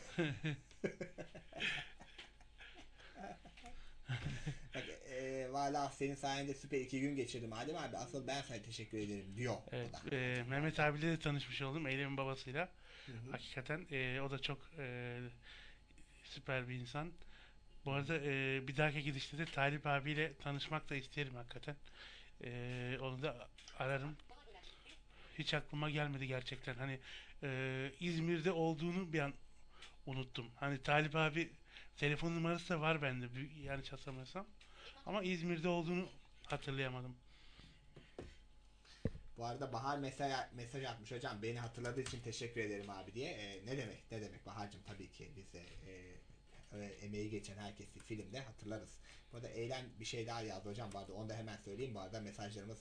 Bak, e, valla senin sayende süper iki gün geçirdim Adem abi. Asıl ben sana teşekkür ederim diyor. Evet, o da. e, Mehmet abiyle de tanışmış oldum. Eylem'in babasıyla. Hı hı. Hakikaten e, o da çok e, süper bir insan. Bu arada e, bir dahaki gidişte de Talip abiyle tanışmak da isterim hakikaten. E, onu da ararım. Hiç aklıma gelmedi gerçekten. Hani e, İzmir'de olduğunu bir an unuttum. Hani Talip abi telefon numarası da var bende. Yani hatırlamıyorsam. Ama İzmir'de olduğunu hatırlayamadım. Bu arada Bahar mesaj, mesaj atmış hocam. Beni hatırladığı için teşekkür ederim abi diye. E, ne demek ne demek Bahar'cığım tabii ki biz de e, öyle emeği geçen herkesi filmde hatırlarız. Bu arada Eylem bir şey daha yazdı hocam. Bu arada onu da hemen söyleyeyim. Bu arada mesajlarımız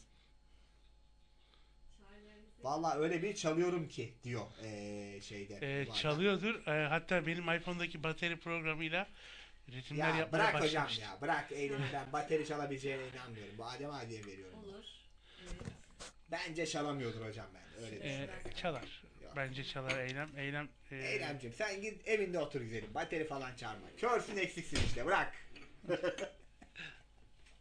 Vallahi öyle bir çalıyorum ki diyor ee, şeyde. Ee, çalıyordur. Ee, hatta benim iPhone'daki bateri programıyla ritimler ya yapmaya bırak başlamıştım. hocam ya. Bırak Eylem'in ben bateri çalabileceğine inanmıyorum. Bu Adem Adi'ye veriyorum. Olur. Evet. Bence çalamıyordur hocam ben. Öyle Ee, çalar. Yok. Bence çalar Eylem. Eylem e... Eylemciğim sen git evinde otur güzelim. Bateri falan çağırma. Körsün eksiksin işte bırak.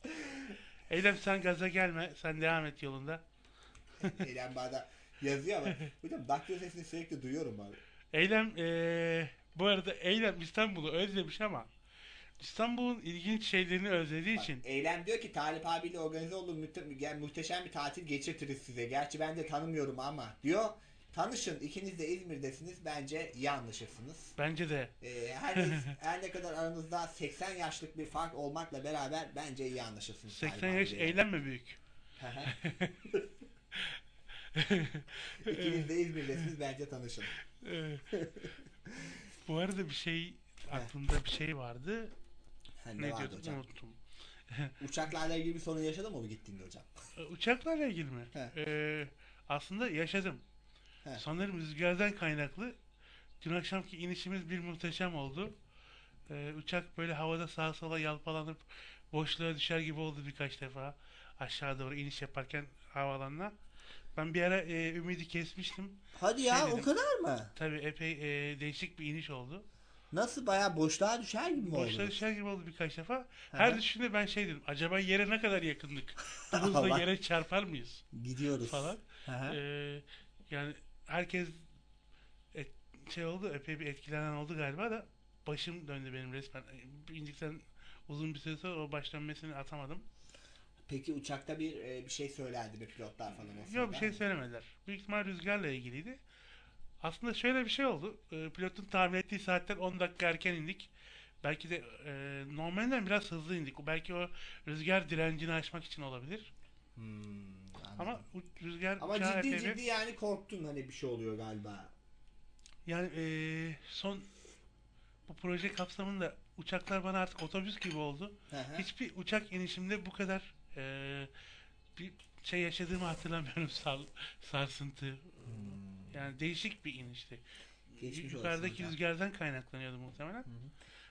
Eylem sen gaza gelme. Sen devam et yolunda. Eylem bana yazıyor ama hocam daktilo sesini sürekli duyuyorum abi. Eylem ee, bu arada Eylem İstanbul'u özlemiş ama İstanbul'un ilginç şeylerini özlediği Bak, için. Eylem diyor ki Talip abiyle organize olduğum müte- yani muhteşem bir tatil geçirtiriz size. Gerçi ben de tanımıyorum ama diyor. Tanışın, ikiniz de İzmir'desiniz. Bence iyi anlaşırsınız. Bence de. Ee, her, ne, her ne kadar aranızda seksen yaşlık bir fark olmakla beraber bence iyi anlaşırsınız. seksen yaş Eylem mi büyük? İkiniz de İzmir'desiniz, bence tanışın. Bu arada bir şey aklımda bir şey vardı. Ha, ne ne vardı diyordum hocam? unuttum. Uçaklarla ilgili bir sorun yaşadın mı bu gittiğinde hocam? Uçaklarla ilgili mi? Ee, aslında yaşadım. He. Sanırım rüzgardan kaynaklı. Dün akşamki inişimiz bir muhteşem oldu. Ee, uçak böyle havada sağa sola yalpalanıp boşluğa düşer gibi oldu birkaç defa. Aşağı doğru iniş yaparken havaalanına. Ben bir ara e, ümidi kesmiştim. Hadi ya, Şey o dedim, kadar mı? Tabii epey e, değişik bir iniş oldu. Nasıl, bayağı boşluğa düşer gibi mi oldu? Boşluğa düşer gibi oldu birkaç defa. Her düşünde ben şey dedim. Acaba yere ne kadar yakındık? Allah. Hızla yere çarpar mıyız? Gidiyoruz. Falan. Ee, yani herkes et, şey oldu, epey bir etkilenen oldu galiba da başım döndü benim resmen. İndikten uzun bir süre sonra o baş dönmesini atamadım. Peki uçakta bir e, bir şey söylendi mi pilotlar falan o sırada? Yok, bir şey söylemediler. Büyük ihtimal rüzgarla ilgiliydi. Aslında şöyle bir şey oldu. E, pilotun tahmin ettiği saatten on dakika erken indik. Belki de e, normalinden biraz hızlı indik. Belki o rüzgar direncini aşmak için olabilir. Hmm, ama rüzgar ama ciddi ciddi bir... yani korktun, hani bir şey oluyor galiba. Yani e, son bu proje kapsamında uçaklar bana artık otobüs gibi oldu. Hı-hı. Hiçbir uçak inişimde bu kadar e, bir şey yaşadığımı hatırlamıyorum. Sar, sarsıntı. Hmm. Yani değişik bir inişti. Geçmiş yukarıdaki rüzgardan kaynaklanıyordu muhtemelen. Hı-hı.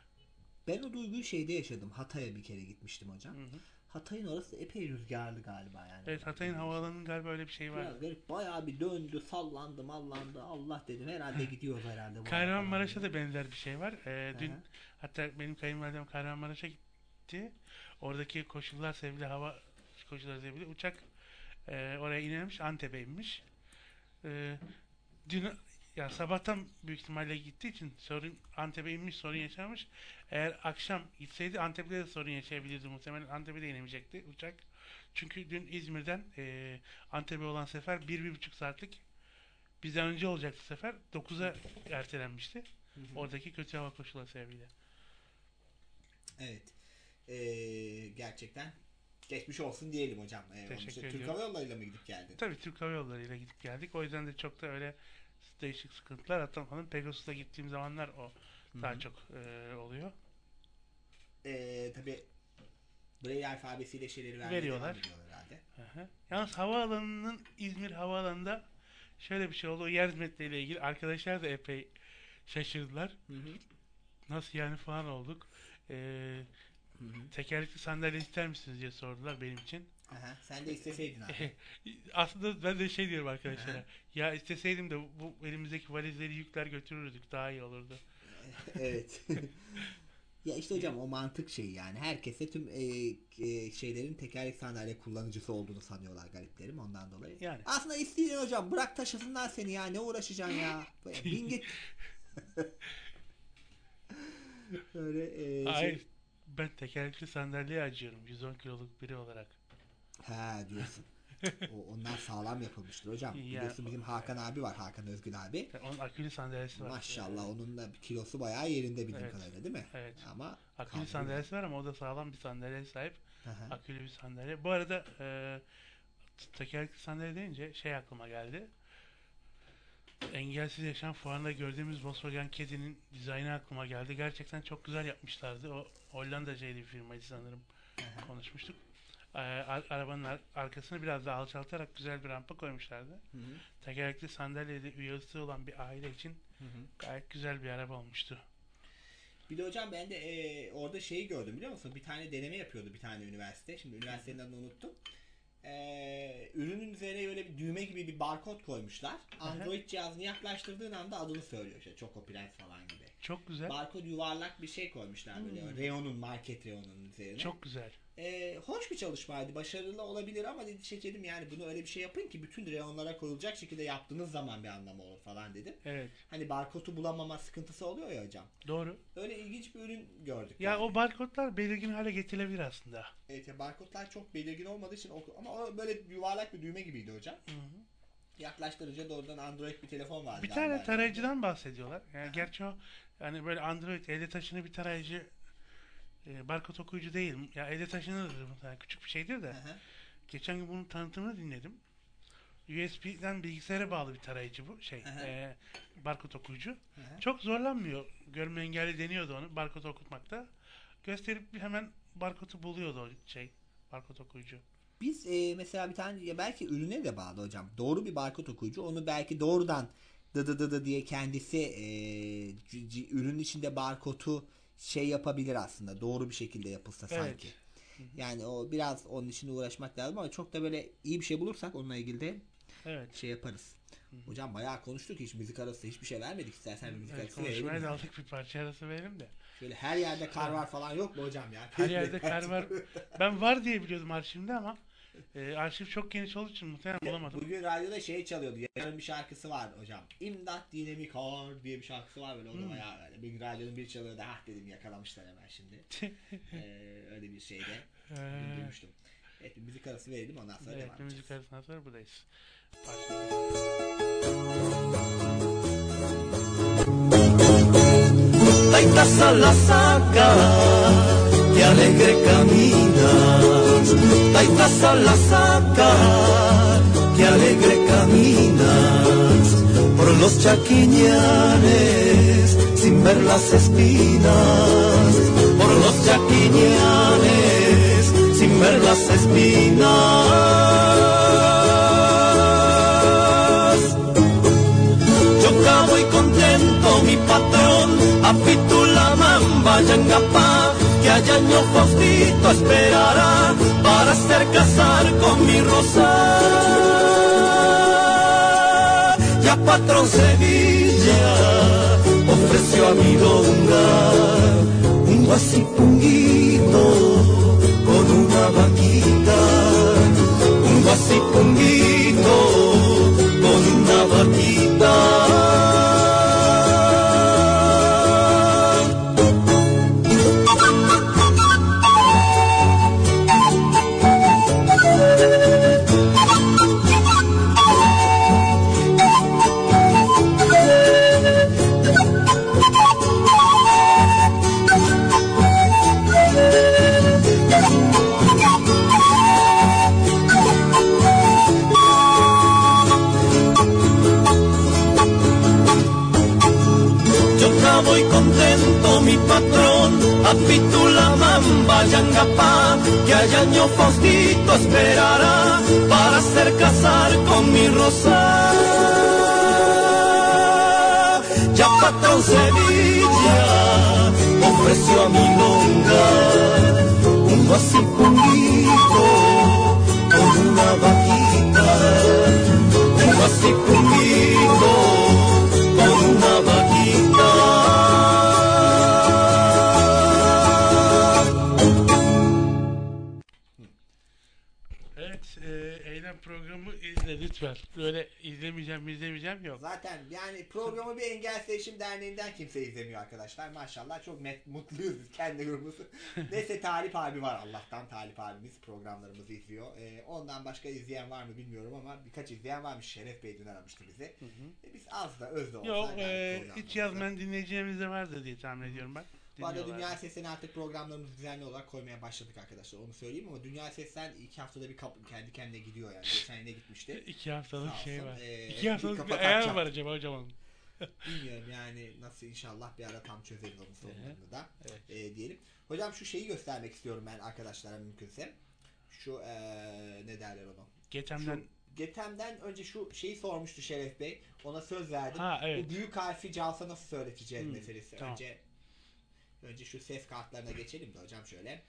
Ben o duyguyu şeyde yaşadım. Hatay'a bir kere gitmiştim hocam. Hı-hı. Hatay'ın orası epey rüzgarlı galiba yani. Evet, Hatay'ın havaalanının galiba öyle bir şey var. Bayağı bir döndü, sallandı, mallandı. Allah dedim, herhalde gidiyoruz herhalde. Kahramanmaraş'ta da benzer bir şey var. Ee, dün hatta benim kayınvalidem Kahramanmaraş'a gitti. Oradaki koşullar sebebiyle, hava koşulları sebebiyle uçak e, oraya inememiş, Antep'e inmiş. E, dün yani sabahtan büyük ihtimalle gittiği için sorun, Antep'e inmiş, sorun yaşamış. Eğer akşam gitseydi Antep'te de sorun yaşayabilirdi muhtemelen. Antep'e de inemeyecekti uçak. Çünkü dün İzmir'den e, Antep'e olan sefer bir bir buçuk saatlik, bizden önce olacaktı sefer. dokuza ertelenmişti. Hı hı. Oradaki kötü hava koşulları sebebiyle. Evet. Ee, gerçekten geçmiş olsun diyelim hocam. Ee, Teşekkür işte, ediyorum. Türk Hava Yolları'yla mı gidip geldin? Tabii Türk Hava Yolları'yla gidip geldik. O yüzden de çok da öyle değişik sıkıntılar atamadım. Pegasus'ta gittiğim zamanlar o daha Hı-hı. çok e, oluyor. Ee, tabii Braille alfabesiyle şeyleri veriyorlar. herhalde. Hı-hı. Yalnız havaalanının, İzmir havaalanında şöyle bir şey oldu. O yer hizmetleriyle ilgili arkadaşlar da epey şaşırdılar. Hı-hı. Nasıl yani falan olduk. Ee, tekerlekli sandalye ister misiniz diye sordular benim için. Aha, sen de isteseydin abi. Aslında ben de şey diyorum arkadaşlara. Aha. Ya isteseydim de bu elimizdeki valizleri yükler götürürdük, daha iyi olurdu. Evet. Ya işte hocam o mantık şeyi yani. Herkese tüm e, e, şeylerin tekerlek sandalye kullanıcısı olduğunu sanıyorlar gariplerim, ondan dolayı. Yani. Aslında isteyin hocam, bırak taşısınlar seni ya, ne uğraşacaksın ya. Bin git. Öyle e, Hayır. Şey... Ben tekerlekli sandalyeye acıyorum yüz on kiloluk biri olarak. Ha diyorsun. O, onlar sağlam yapılmıştır hocam. Yani, biliyorsun bizim Hakan abi var, Hakan Özgün abi. Onun akülü sandalyesi var. Maşallah, onun da kilosu bayağı yerinde bildiğim evet. kadarıyla, değil mi? Evet. Ama akülü sandalyesi var ama o da sağlam bir sandalyeye sahip. Aha. Akülü bir sandalye. Bu arada e, tekerlekli sandalye deyince şey aklıma geldi. Engelsiz Yaşam Fuarı'nda gördüğümüz Volkswagen Caddy'nin dizaynı aklıma geldi. Gerçekten çok güzel yapmışlardı. O Hollanda'caydı bir firmaydı sanırım. Aha. Konuşmuştuk. Ee, arabanın ar- arkasını biraz daha alçaltarak güzel bir rampa koymuşlardı. Hı hı. Tekerlekli sandalyede üyesi olan bir aile için hı hı. gayet güzel bir araba olmuştu. Bir de hocam ben de e, orada şeyi gördüm, biliyor musun? Bir tane deneme yapıyordu bir tane üniversite. Şimdi üniversitenin adını unuttum. Ee, ürünün üzerine böyle bir düğme gibi bir barkod koymuşlar. Android cihazını yaklaştırdığın anda adını söylüyor, işte Choco Prens falan gibi. Çok güzel. Barkod yuvarlak bir şey koymuşlar böyle. Hmm. Reyonun, market reyonunun üzerine. Çok güzel. E, hoş bir çalışmaydı. Başarılı olabilir ama dedi şekerim yani bunu öyle bir şey yapın ki bütün reyonlara koyulacak şekilde yaptığınız zaman bir anlamı olur falan dedim. Evet. Hani barkodu bulamama sıkıntısı oluyor ya hocam. Doğru. Öyle ilginç bir ürün gördük. Ya yani. o barkodlar belirgin hale getirilebilir aslında. Evet ya barkodlar çok belirgin olmadığı için o, ama o böyle yuvarlak bir düğme gibiydi hocam. Hı hı. Yaklaştırınca doğrudan Android bir telefon vardı. Bir tane tarayıcıdan bahsediyorlar. Yani gerçi o yani böyle Android elde taşını bir tarayıcı e, barkod okuyucu değil. Ya elde taşınır yani küçük bir şeydir de. Hı hı. Geçen gün bunun tanıtımını dinledim. U S B'den bilgisayara bağlı bir tarayıcı bu şey. E, barkod okuyucu. Hı hı. Çok zorlanmıyor. Görme engelli deniyordu onu barkod okutmakta. Gösterip hemen barkodu buluyordu o şey. Barkod okuyucu. Biz e, mesela bir tane ya belki ürüne de bağlı hocam. Doğru bir barkod okuyucu. Onu belki doğrudan dı dı dı dı diye kendisi e, c, c, ürünün içinde barkodu şey yapabilir aslında. Doğru bir şekilde yapılsa evet. sanki. Hı hı. Yani o biraz onun için uğraşmak lazım ama çok da böyle iyi bir şey bulursak onunla ilgili de evet. şey yaparız. Hı hı. Hocam bayağı konuştuk. Hiç müzik arası hiçbir şey vermedik. İstersen bir müzik evet, arası verelim. Konuşmaya daldık bir parça arası verelim de. Şöyle her yerde kar var falan yok mu hocam ya? Her yerde kar var. Ben var diye biliyordum arşivimde ama e, arşiv çok geniş olduğu için muhtemelen bulamadım. Bugün radyoda şey çalıyordu. Yarın bir şarkısı vardı hocam. İmdat Dinamik Hor diye bir şarkısı var böyle. O da hmm. bayağı öyle. Bugün radyonun bir çalıyordu. Ah dedim yakalamışlar hemen şimdi. ee, öyle bir şeyde duymuştum. Evet bir müzik arası verelim ondan sonra evet, devam edeceğiz. Müzik arasından sonra buradayız. Taitas a la saca, que alegre caminas. Taitas a la saca, que alegre caminas. Por los chaquiñanes, sin ver las espinas. Por los chaquiñanes, sin ver las espinas. Yo cabo y contento, mi patrón, apitula mamba yangapá, que allá año Faustito esperará para hacer casar con mi Rosa. Ya patrón Sevilla ofreció a Milonga un guasipunguito con una vaquita, un guasipunguito con una vaquita. Voy contento, mi patrón, apitula mamba yangapá, que allá año Faustito esperará para hacer casar con mi Rosa. Ya patrón Sevilla ofreció a Milonga un guasipunguito con una vaquita, un guasipunguito con una vaquita. Programı izle lütfen. Böyle izlemeyeceğim izlemeyeceğim yok. Zaten yani programı bir Engelsiz Erişim Derneği'nden kimse izlemiyor arkadaşlar. Maşallah çok met, mutluyuz kendi grubumuz. Neyse Talip abi var Allah'tan. Talip abimiz programlarımızı izliyor. Ee, ondan başka izleyen var mı bilmiyorum ama birkaç izleyen varmış. Şeref Bey dün aramıştı bizi. Hı hı. E, biz az da öz de olsa. Yok e, hiç yazmayan dinleyeceğimiz de vardır diye tahmin ediyorum ben. Bu arada Dünya Sesi'ne artık programlarımızı düzenli olarak koymaya başladık arkadaşlar. Onu söyleyeyim ama Dünya Sesi'nden iki haftada bir kap- kendi kendine gidiyor yani. Geçen yine gitmişti. iki haftalık şey var. Ee, iki haftalık bir ayar mı var acaba hocam? Bilmiyorum yani nasıl inşallah bir ara tam çözeriz onun sorunlarını da evet. e, diyelim. Hocam şu şeyi göstermek istiyorum ben arkadaşlara mümkünse. Şu e, ne derler onu? Getem'den. Şu, Getem'den önce şu şeyi sormuştu Şeref Bey. Ona söz verdim. Ha, evet. Bu büyük harfi Calsa nasıl söyleteceğiz hmm, meselesi. Tamam. Önce Önce şu ses kartlarına geçelim de hocam şöyle.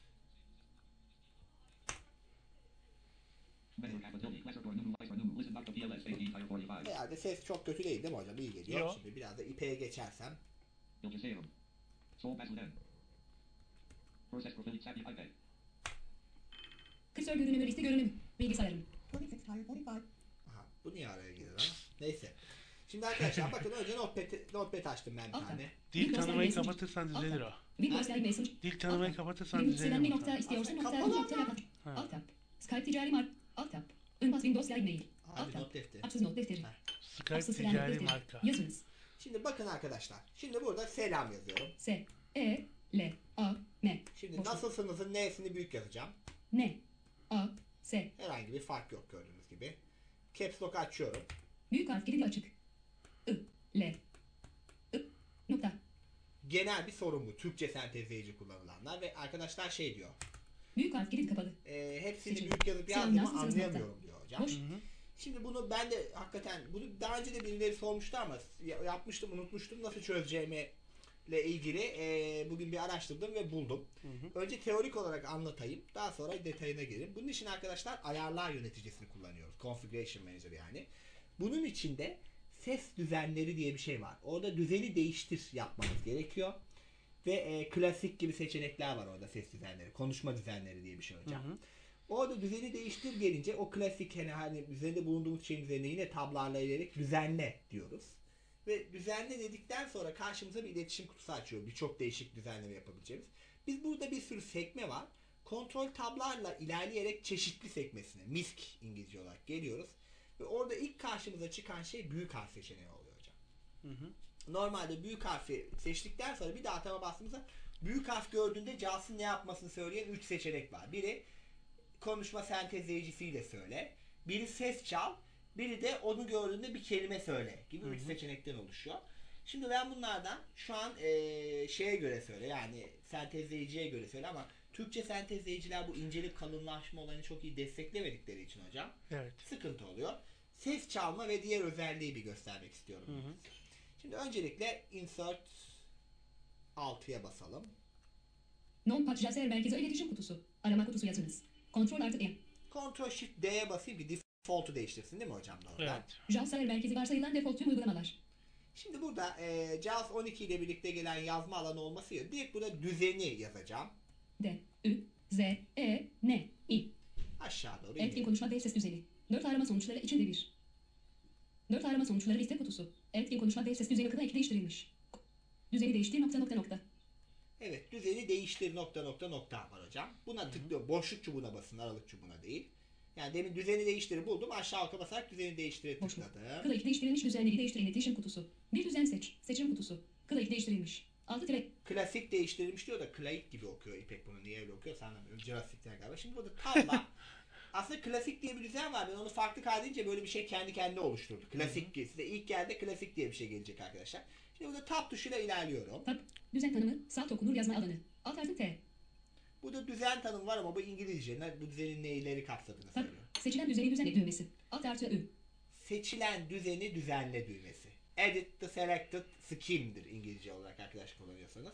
Herhalde ses çok kötü değil değil mi hocam? İyi geliyor. Yo. Şimdi biraz da İpek'e geçersem. Klasör görünümü liste görünümü. Bilgisayarım. Aha, bu niye araya girer ha? Neyse. Şimdi arkadaşlar bakın önce Notepad, Notepad açtım ben bir tane. Dil tanımayı kapatırsan düzelir o. Windows Live Messenger. Dil tanımayı kapatırsan Windows düzelir silen bir o. nokta istiyorsan nokta Kapalı nokta ama. nokta. Alt tab. Skype ticari mark. Alt tab. Önbas Windows Live Mail. Alt Hadi tab. not defteri. Açsız not defteri. Skype Açsız silen not ticari defteri. marka. Yazınız. Şimdi bakın arkadaşlar. Şimdi burada selam yazıyorum. S. E. L. A. M. Şimdi Boşluk. nasılsınızın N'sini büyük yazacağım. N. A. S. Herhangi bir fark yok gördüğünüz gibi. Caps Lock açıyorum. Büyük harf kilidi açık. I. L. I. Nokta. Genel bir sorun bu. Türkçe sentezleyici kullanılanlar ve arkadaşlar şey diyor. Büyük harf kilit kapalı. E, hepsini Seçin. büyük yazıp Selam, yazdığımı nasılsınız anlayamıyorum nokta. diyor hocam. Boş. Şimdi bunu ben de hakikaten bunu daha önce de birileri sormuştu ama ya- yapmıştım unutmuştum nasıl çözeceğimi ile ilgili e, bugün bir araştırdım ve buldum. Önce teorik olarak anlatayım. Daha sonra detayına girelim. Bunun için arkadaşlar ayarlar yöneticisini kullanıyoruz. Configuration Manager yani. Bunun içinde ses düzenleri diye bir şey var. Orada düzeni değiştir yapmamız gerekiyor. Ve e, klasik gibi seçenekler var orada ses düzenleri. Konuşma düzenleri diye bir şey hocam. Hı hı. Orada düzeni değiştir gelince o klasik hani, hani üzerinde bulunduğumuz şeyin üzerine yine tablarla ilerek düzenle diyoruz. Ve düzenle dedikten sonra karşımıza bir iletişim kutusu açıyor. Birçok değişik düzenleme yapabileceğimiz. Biz burada bir sürü sekme var. Kontrol tablarla ilerleyerek çeşitli sekmesine, M I S C İngilizce olarak geliyoruz. Ve orada ilk karşımıza çıkan şey büyük harf seçeneği oluyor hocam. Hı hı. Normalde büyük harfi seçtikten sonra bir daha taba bastığımızda büyük harf gördüğünde Jaws'ın ne yapmasını söyleyen üç seçenek var. Biri konuşma sentezleyicisiyle söyle. Biri ses çal. Biri de onu gördüğünde bir kelime söyle gibi üç seçenekten oluşuyor. Şimdi ben bunlardan şu an e, şeye göre söyle yani sentezleyiciye göre söyle ama Türkçe sentezleyiciler bu incelip kalınlaşma olayını çok iyi desteklemedikleri için hocam Evet. sıkıntı oluyor. Ses çalma ve diğer özelliği bir göstermek istiyorum. Hı hı. Şimdi öncelikle insert altıya basalım. Non-patch Jaser merkezi iletişim kutusu. Arama kutusu yazınız. Kontrol artı E. Ctrl Shift D'ye basayım ki default'u değiştirsin değil mi hocam? Doğru. Evet. Jaser merkezi varsayılan default tüm uygulamalar. Şimdi burada e, Jaws on iki ile birlikte gelen yazma alanı olması ya direkt burada düzeni yazacağım. D, Ü, Z, E, N, I. Aşağı doğru Etkin iniyorum. konuşma ve ses düzeni. Dört arama sonuçları içinde bir. Dört arama sonuçları liste kutusu. Etkin konuşma ve ses düzeni kıda ek değiştirilmiş. Düzeni değiştir nokta nokta nokta. Evet düzeni değiştir nokta nokta nokta var hocam. Buna tıklıyorum. Boşluk çubuğuna basın aralık çubuğuna değil. Yani demin düzeni değiştir buldum. Aşağı alta basarak düzeni değiştire tıkladım. Kıda ek değiştirilmiş düzenleri değiştir iletişim kutusu. Bir düzen seç. Seçim kutusu. Kıda ek değiştirilmiş. Altı tire. Klasik değiştirilmiş diyor da klasik gibi okuyor İpek bunu niye öyle okuyor sanmıyorum. Jurassic'ten galiba. Şimdi burada tabla aslında klasik diye bir düzen var. Ben onu farklı kaydedince böyle bir şey kendi kendine oluşturdu. Klasik gibi. Size ilk geldi klasik diye bir şey gelecek arkadaşlar. Şimdi burada tab tuşuyla ilerliyorum. Tab. Düzen tanımı. Salt okunur yazma alanı. Alt artı T. Burada düzen tanımı var ama bu İngilizce. Ne- Bu düzenin neleri kapsadığını Tab. söylüyor. Seçilen düzeni düzenle düğmesi. Alt artı Ü. Seçilen düzeni düzenle düğmesi. Edit the selected scheme'dir İngilizce olarak arkadaş kullanıyorsanız.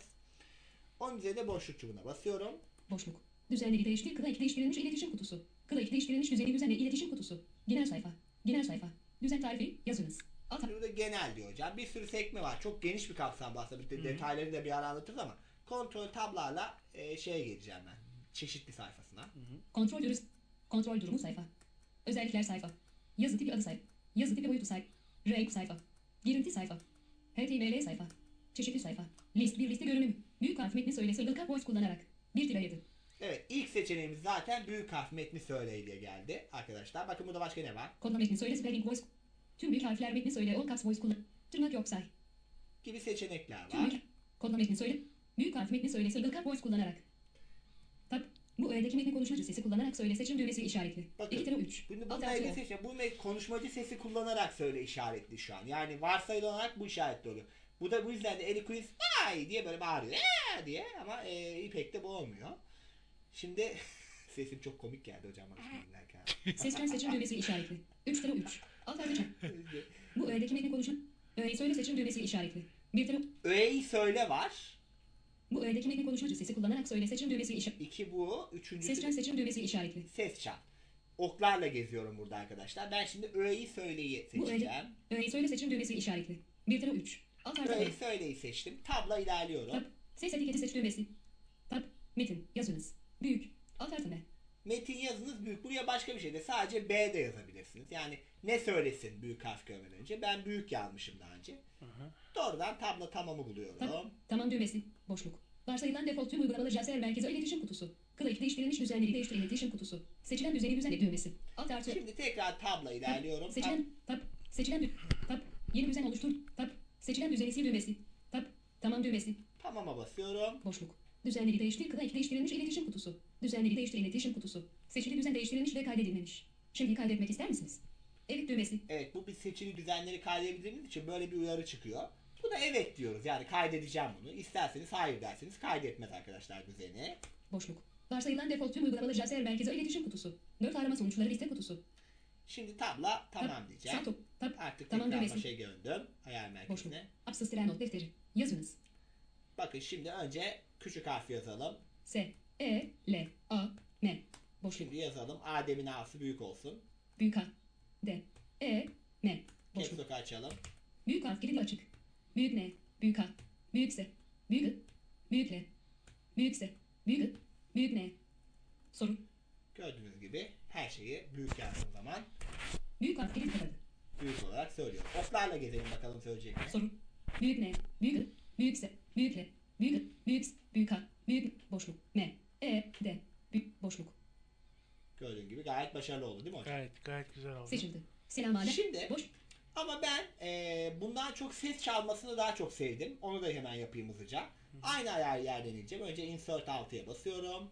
Onun üzerinde boşluk çubuğuna basıyorum. Boşluk. Düzenleri değiştir. Kıda ek değiştirilmiş iletişim kutusu. Kıda ek değiştirilmiş düzeni düzenle iletişim kutusu. Genel sayfa. Genel sayfa. Düzen tarifi yazınız. Alt Burada genel diyor hocam. Bir sürü sekme var. Çok geniş bir kapsam aslında. Bir de detayları da bir ara anlatırız ama kontrol tablarla e, şeye geleceğim ben. Çeşitli sayfasına. Kontrol durumu. Kontrol durumu sayfa. Özellikler sayfa. Yazı tipi adı sayfa. Yazı tipi boyutu sayfa. Renk sayfa. Girinti sayfa. H T M L sayfa. Çeşitli sayfa. List bir liste görünümü. Büyük harf metni söyle single cap voice kullanarak. Bir tire yedi. Evet ilk seçeneğimiz zaten büyük harf metni söyle diye geldi arkadaşlar. Bakın burada başka ne var? Kodlama metni söyle spelling voice. Tüm büyük harfler metni söyle all caps voice kullan. Tırnak yok say. Gibi seçenekler Tüm var. büyük kodlama metni söyle. Büyük harf metni söyle single cap voice kullanarak. Tab. Bu öğedeki metni konuşmacı sesi kullanarak söyle seçim düğmesi işaretli. iki tire üç. Bunu, Alt bunu artı elde O. seçeceğim. Bu me- konuşmacı sesi kullanarak söyle işaretli şu an. Yani varsayılarak bu işaretli oluyor. Bu da bu yüzden de Eli Quiz ay diye böyle bağırıyor. Eee diye ama e, İpek'te bu olmuyor. Şimdi sesim çok komik geldi hocam bana şimdi dinlerken. Seçmen seçim düğmesi işaretli. üç tire üç. Alt artı çap. Bu öğedeki metni konuşan. Öğeyi söyle seçim düğmesi işaretli. bir tire. Öğeyi söyle var. Bu öğedeki metni konuşmacı sesi kullanarak söyle seçim düğmesi işaretli. İki bu. Üçüncüsü Seçmen seçim düğmesi işaretli. ses çal. Oklarla geziyorum burada arkadaşlar. Ben şimdi öğeyi söyleyi Bu öğeyi, seçeceğim. öğeyi söyle seçim düğmesi işaretli. bir tire üç. Alt artı Öğeyi O. söyleyi seçtim. Tabla ilerliyorum. Tab. Ses etiketi seç düğmesi. Tab. Metin. Yazınız. Büyük. Alt artı M. Metin yazınız büyük. Buraya başka bir şey de sadece B de yazabilirsiniz. Yani ne söylesin büyük harf görmeden önce. Ben büyük yazmışım daha önce. Hı hı. Doğrudan tablo tamamı buluyorum. Tam, tamam düğmesi. Boşluk. Varsayılan default tüm uygulamalı Jazzer merkezi iletişim kutusu. Kılıç değiştirilmiş düzenleri değiştir iletişim kutusu. Seçilen düzeni düzenle düğmesi. Alt artı. Şimdi tekrar tabla ilerliyorum. Seçilen tab. Seçilen dü- tab. Yeni düzen oluştur. Tab. Seçilen düzeni sil düğmesi. Tab. Tamam düğmesi. Tamama basıyorum. Boşluk. Düzenleri değiştir. Kılıç değiştirilmiş iletişim kutusu. Düzenleri değiştir iletişim kutusu. Seçili düzen değiştirilmiş ve kaydedilmemiş. Şimdi kaydetmek ister misiniz? Evet düğmesi. Evet, bu bir seçili düzenleri kaydedebildiğimiz için böyle bir uyarı çıkıyor. Buna evet diyoruz. Yani kaydedeceğim bunu. İsterseniz hayır derseniz kaydetmez arkadaşlar düzeni. Boşluk. Varsayılan default tüm uygulamalı Jazzer merkezi iletişim kutusu. Dört arama sonuçları liste kutusu. Şimdi tabla tamam Tab, diyeceğim. sağ top, tab, Artık tamam tekrar düğmesi. başa döndüm. Ayar merkezine. Boşluk. Apsız tren not defteri. Yazınız. Bakın şimdi önce küçük harf yazalım. S, E, L, A, M. Boşluk. Şimdi yazalım. Adem'in A'sı büyük olsun. Büyük A, D, E, M. Caps Boşluk. Lock'u açalım. Büyük harf kilidi açık. Büyük N, büyük A, büyük S, büyük I, büyük L, büyük S, büyük I, büyük N. Soru. Gördüğünüz gibi her şeyi büyük yazdığım zaman Büyük harf kilidi kapadı. büyük olarak söylüyorum. Oklarla gezelim bakalım söyleyecek mi? Soru. Büyük N, büyük I, büyük S, büyük L, büyük I, büyük S, büyük A, büyük boşluk, M, E, D, büyük boşluk. Gördüğün gibi gayet başarılı oldu değil mi hocam? Gayet gayet güzel oldu. Seçildi. Selamünaleyküm. Şimdi Boş. ama ben e, bundan çok ses çalmasını daha çok sevdim. Onu da hemen yapayım hızlıca. Aynı ayar yerden ineceğim. Önce Insert altıya basıyorum.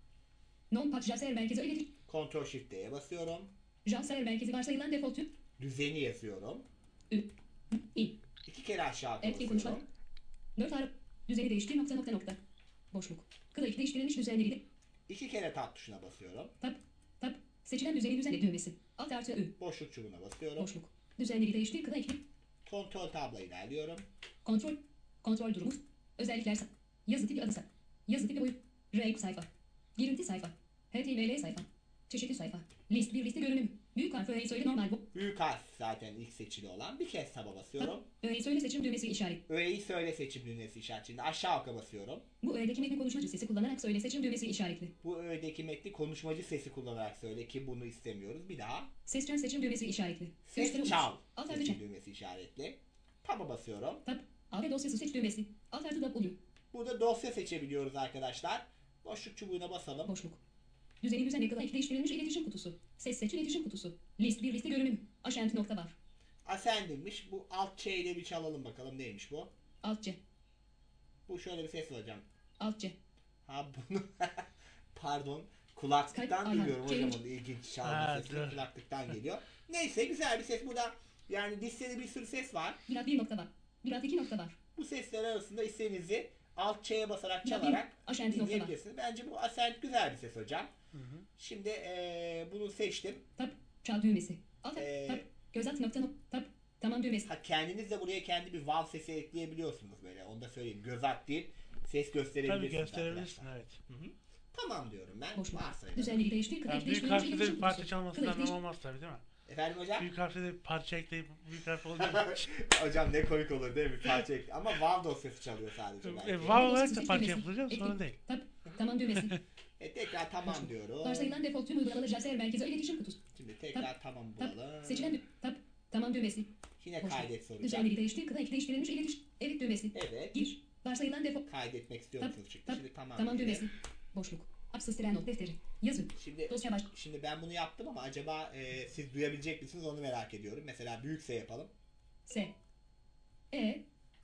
Non-pat Jazzer merkezi iletişim. Ctrl Shift D'ye basıyorum. Jazzer merkezi varsayılan default tüm. Düzeni yazıyorum. Ü, İ. İki kere aşağı Etkin konuşma. basıyorum. Dört harf. Düzeni değiştir nokta nokta nokta. Boşluk. Kılıç değiştirilmiş düzenleri de. İki kere tab tuşuna basıyorum. Tab. Tab. Seçilen düzeni düzenle düğmesi. Alt artı Ü. Boşluk çubuğuna basıyorum. Boşluk. Düzenleri değiştir kılıç. Kontrol tabla ilerliyorum. Kontrol. Kontrol durumu. Özellikler. sa- Yazı tipi adı sa- Yazı tipi boyut. Renk sayfa. Girinti sayfa. H T M L sayfa. Çeşitli sayfa. List bir liste görünümü. Büyük harf öğeyi söyle normal bu. Büyük harf zaten ilk seçili olan. Bir kez taba basıyorum. Öğeyi söyle seçim düğmesi işaret. Öğeyi söyle seçim düğmesi işaretinde aşağı oka basıyorum. Bu öğedeki metni konuşmacı sesi kullanarak söyle seçim düğmesi işaretli. Bu öğedeki metni konuşmacı sesi kullanarak söyle ki bunu istemiyoruz. Bir daha. Ses çal seçim düğmesi işaretli. Ses Gösteri çal uç. Alt artı seçim çal. düğmesi işaretli. Taba basıyorum. Tab. A V dosyası seç düğmesi. Alt artı W. Burada dosya seçebiliyoruz arkadaşlar. Boşluk çubuğuna basalım. Boşluk. Düzeni düzen yakıla değiştirilmiş iletişim kutusu. Ses seç iletişim kutusu. List bir liste görünümü. Aşent nokta var. Ascending'miş. Bu alt Ç ile bir çalalım bakalım neymiş bu. Alt C. Bu şöyle bir ses var hocam. Alt C. Ha bunu pardon kulaklıktan Skype, duyuyorum aha, hocam çevir. onu ilginç Ha, çalma sesi dur. kulaklıktan geliyor. Neyse güzel bir ses burada. Yani listede bir sürü ses var. Bir ad bir nokta var. Bir ad iki nokta var. Bu sesler arasında istediğinizi alt Ç'ye basarak Bir ad bir. çalarak Aşent nokta var. dinleyebilirsiniz. Bence bu Ascend güzel bir ses hocam. Şimdi eee, bunu seçtim. Tab. Çal düğmesi. Alt Ee, tab. Göz at nokta nok. Tab. Tamam düğmesi. Ha, kendiniz de buraya kendi bir wow sesi ekleyebiliyorsunuz böyle. Onu da söyleyeyim. Göz at deyip ses gösterebilirsiniz. Tabii gösterebilirsin arkadaşlar. evet. Hı hı. Tamam diyorum ben. Boşluk. Varsayalım. Düzenleri değiştir. Yani Kılıç büyük değiştirilmiş harfte de iletişim bir parça kutusu. çalmasından Kılıç değiş- olmaz tabii değil mi? Efendim hocam? Büyük harfte de bir parça ekleyip büyük harf olacak. Hocam ne komik olur değil mi? Bir parça ekle. Ama wow dosyası çalıyor sadece. belki. E, wow olarak da Seçim parça düğmesi. yapılacak sorun Etkin. değil. Tab. Tamam düğmesi. E, tekrar tamam diyorum. Varsayılan default tüm uygulamalı Jazzer merkezi iletişim kutusu. Şimdi tekrar tamam Tab. bulalım. Seçilen dü- tab. Tamam düğmesi. Yine Boşluk. kaydet soracağım. Düzenleri değiştir. Kılıç değiştirilmiş iletişim. Evet düğmesi. Evet. Gir. Varsayılan default. Kaydetmek istiyor Tab. musunuz çıktı? Tab. Şimdi tamam. Tamam diyelim. düğmesi. Boşluk. Apsız tren not defteri. Yazı. Şimdi, Dosya baş. şimdi ben bunu yaptım ama acaba e, siz duyabilecek misiniz onu merak ediyorum. Mesela büyükse yapalım. S. E.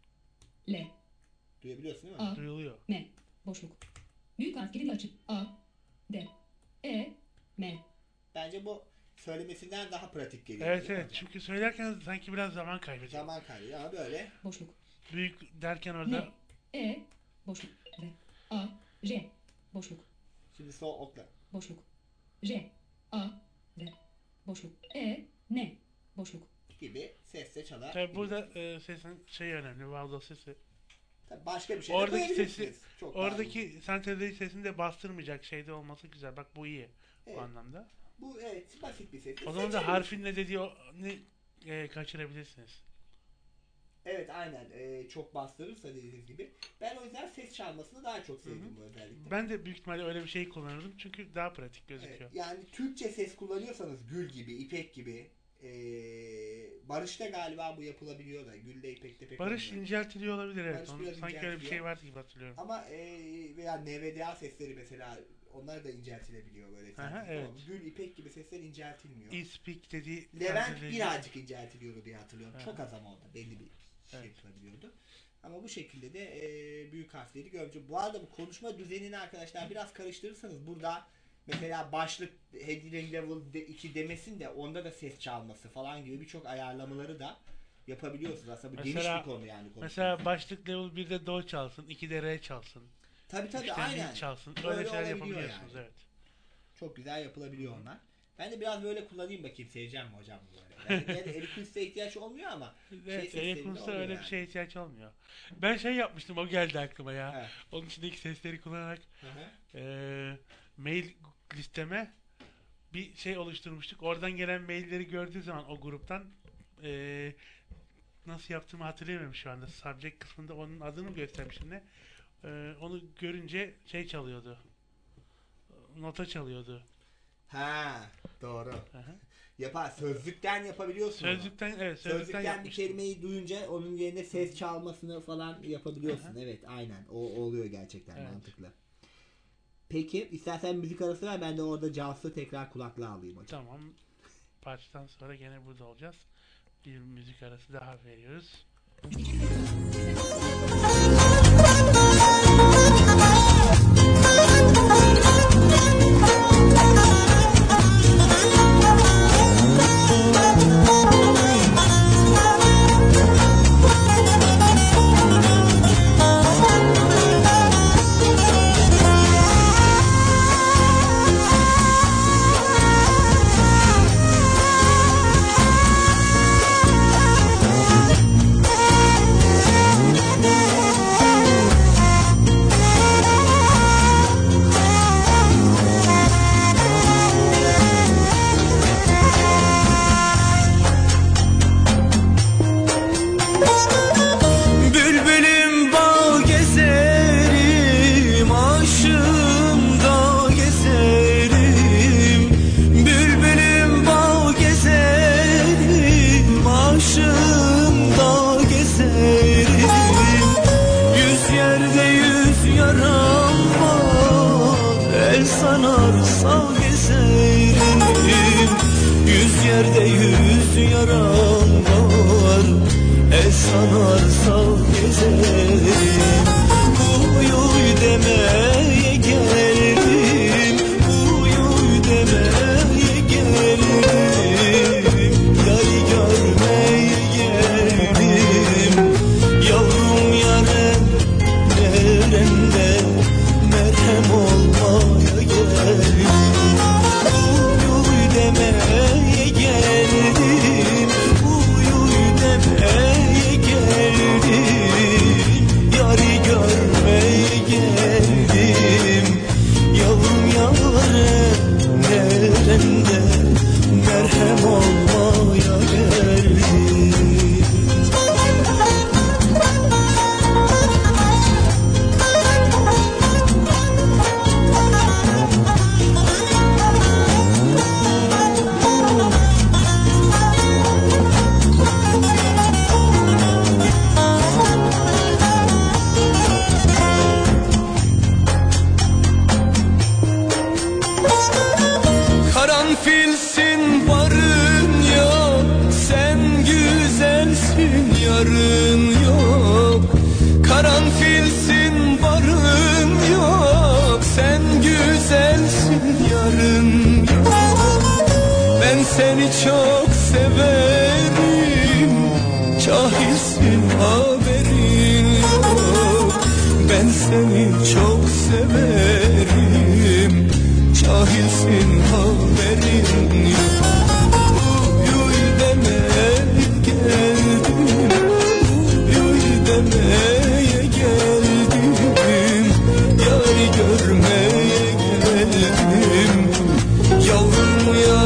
L. Duyabiliyorsun değil mi? A. Duyuluyor. M. Boşluk. Büyük harf kilidi açık. A. D. E. M. Bence bu söylemesinden daha pratik geliyor. Evet değil mi evet hocam? çünkü söylerken sanki biraz zaman kaybediyor. Zaman kaybı ama böyle. Boşluk. Büyük derken orada N. E. Boşluk. R. A. J. Boşluk. Şimdi sol okla. Boşluk. J. A. R. Boşluk. E. N. Boşluk. Gibi sesle çalar. tabii burada e, sesin şey önemli, wow dosyası. Tabii başka bir şey de Oradaki koyabilirsiniz. sesi, Çok daha oradaki iyi. sentezleyici sesini de bastırmayacak şeyde olması güzel. Bak bu iyi Evet. bu anlamda. Bu evet basit bir ses. O zaman da harfin ne dediği o- ne e, kaçırabilirsiniz. Evet aynen. Ee, çok bastırırsa dediğiniz gibi. Ben o yüzden ses çalmasını daha çok sevdim bu özellikle. Ben de büyük ihtimalle öyle bir şey kullanırdım çünkü daha pratik gözüküyor. Evet, yani Türkçe ses kullanıyorsanız Gül gibi, İpek gibi. Ee, Barış'ta galiba bu yapılabiliyor da. Gül'de, İpek'te pek Barış olmuyor. inceltiliyor olabilir evet. Barış Onun, sanki öyle bir şey vardı gibi hatırlıyorum. Ama e, veya N V D A sesleri mesela onlar da inceltilebiliyor böyle. Aha, evet. Gül, İpek gibi sesler inceltilmiyor. İspik dediği Levent birazcık inceltiliyordu diye hatırlıyorum. Aha. Çok az ama orada belli bir şey evet. yapılabiliyordu. Ama bu şekilde de e, büyük harfleri görmüşüm. Bu arada bu konuşma düzenini arkadaşlar biraz karıştırırsanız burada mesela başlık heading level iki demesin de onda da ses çalması falan gibi birçok ayarlamaları da yapabiliyorsunuz. Aslında bu mesela, geniş bir konu yani. Mesela başlık level birde do çalsın, ikide re çalsın. Tabii tabii aynen. Çalsın. Öyle, öyle şeyler yapabiliyorsunuz yani. Evet. Çok güzel yapılabiliyor Hı. onlar. Ben de biraz böyle kullanayım bakayım, seveceğim mi hocam bu böyle. Yani Elikus'ta ihtiyaç olmuyor ama evet, şey Elikus'ta öyle yani. Bir şeye ihtiyaç olmuyor. Ben şey yapmıştım, o geldi aklıma ya. Evet. Onun içindeki sesleri kullanarak e, mail listeme bir şey oluşturmuştuk. Oradan gelen mailleri gördüğü zaman o gruptan e, nasıl yaptığımı hatırlayamıyorum şu anda. Subject kısmında onun adını göstermişim de. E, onu görünce şey çalıyordu. Nota çalıyordu. Ha, doğru. Aha. Yapar. Sözlükten yapabiliyorsun. Sözlükten onu. Evet. Sözlükten, sözlükten bir kelimeyi duyunca onun yerine ses çalmasını falan yapabiliyorsun. Aha. Evet, aynen. O, o oluyor gerçekten evet. Mantıklı. Peki, istersen müzik arası ver. Ben de orada Cansu'yu tekrar kulaklığa alayım hocam. Tamam. Parçadan sonra gene burada olacağız. Bir müzik arası daha veriyoruz.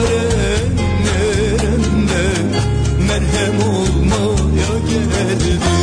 Merhem olmaya geldim.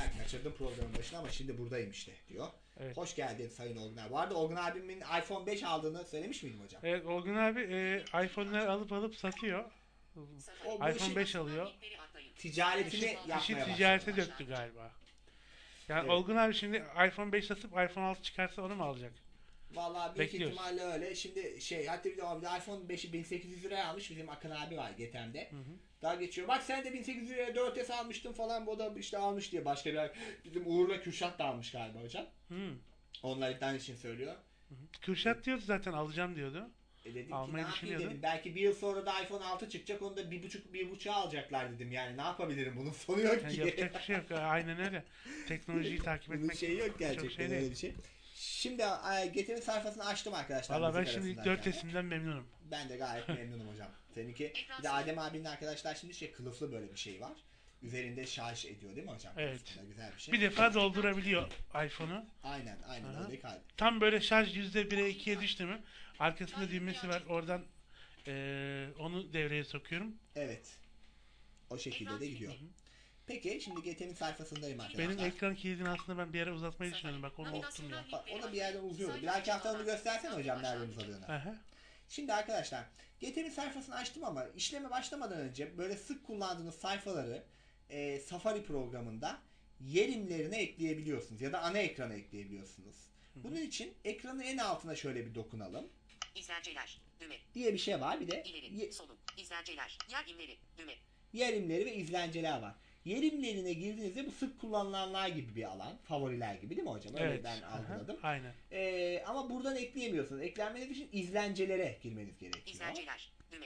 Ben kaçırdım programın başına ama şimdi buradayım işte diyor. Evet. Hoş geldin Sayın Olgun abi. Bu arada Olgun abimin iPhone beş aldığını söylemiş miydim hocam? Evet, Olgun abi e, iPhone'ları alıp alıp satıyor. O, iPhone beş alıyor. Ticaretini İşi, yapmaya işi başladı. ticarete döktü galiba. Yani Evet. Olgun abi şimdi iPhone beş satıp iPhone altı çıkarsa onu mu alacak? Vallahi büyük Bekliyoruz. ihtimalle öyle. Şimdi şey hatta bir de abi de iPhone beşi bin sekiz yüz liraya almış bizim Akın abi var Getem'de. Hı hı. Daha geçiyor. Bak sen de bin sekiz yüz liraya dört S almıştın falan bu da işte almış diye başka bir bizim Uğur'la Kürşat da almış galiba hocam. Hı. Onlar iddian için söylüyor. Hı hı. Kürşat diyordu zaten alacağım diyordu. E dedim Almayı ki ne yapayım düşünüyordu. dedim. Belki bir yıl sonra da iPhone altı çıkacak onu da bir buçuk bir buçuğa alacaklar dedim. Yani ne yapabilirim bunun sonu yok Yani ki. yapacak bir şey yok. Aynen öyle. Teknolojiyi takip Bunun etmek şeyi yok çok gerçekten şey öyle değil. bir şey. Şimdi e, Getir'in sayfasını açtım arkadaşlar. Valla ben müzik şimdi arasındayken. dört S'imden memnunum. Ben de gayet memnunum hocam. Seninki bir de Adem abinin arkadaşlar şimdi şey kılıflı böyle bir şey var. Üzerinde şarj ediyor değil mi hocam? Evet. Aslında güzel bir şey. Bir defa doldurabiliyor iPhone'u. Aynen aynen Aha. öyle kaldı. Tam böyle şarj yüzde bire ikiye düştü mü arkasında düğmesi var. Oradan eee, onu devreye sokuyorum. Evet. O şekilde de gidiyor. Peki şimdi G T M'in sayfasındayım arkadaşlar. Benim ekran kilidini aslında ben bir yere uzatmayı düşünüyordum. Bak onu unuttum ya. Bak, o da bir yerden uzuyordu. Bir dahaki hafta onu göstersene hocam nereden uzadığını. Aha. Şimdi arkadaşlar G T M'in sayfasını açtım ama işleme başlamadan önce böyle sık kullandığınız sayfaları e, Safari programında yerimlerine ekleyebiliyorsunuz ya da ana ekrana ekleyebiliyorsunuz. Bunun için ekranın en altına şöyle bir dokunalım. İzlenceler, düğme. Diye bir şey var. Bir de İleri, ye- solun, izlenceler, yer imleri, düğme. yerimleri ve izlenceler var. Yerimlerine girdiğinizde bu sık kullanılanlar gibi bir alan. Favoriler gibi değil mi hocam? Öyle Evet. ben algıladım. Aha, aynen. Ee, ama buradan ekleyemiyorsunuz. Eklenmeniz için izlencelere girmeniz gerekiyor. İzlenceler, düğme.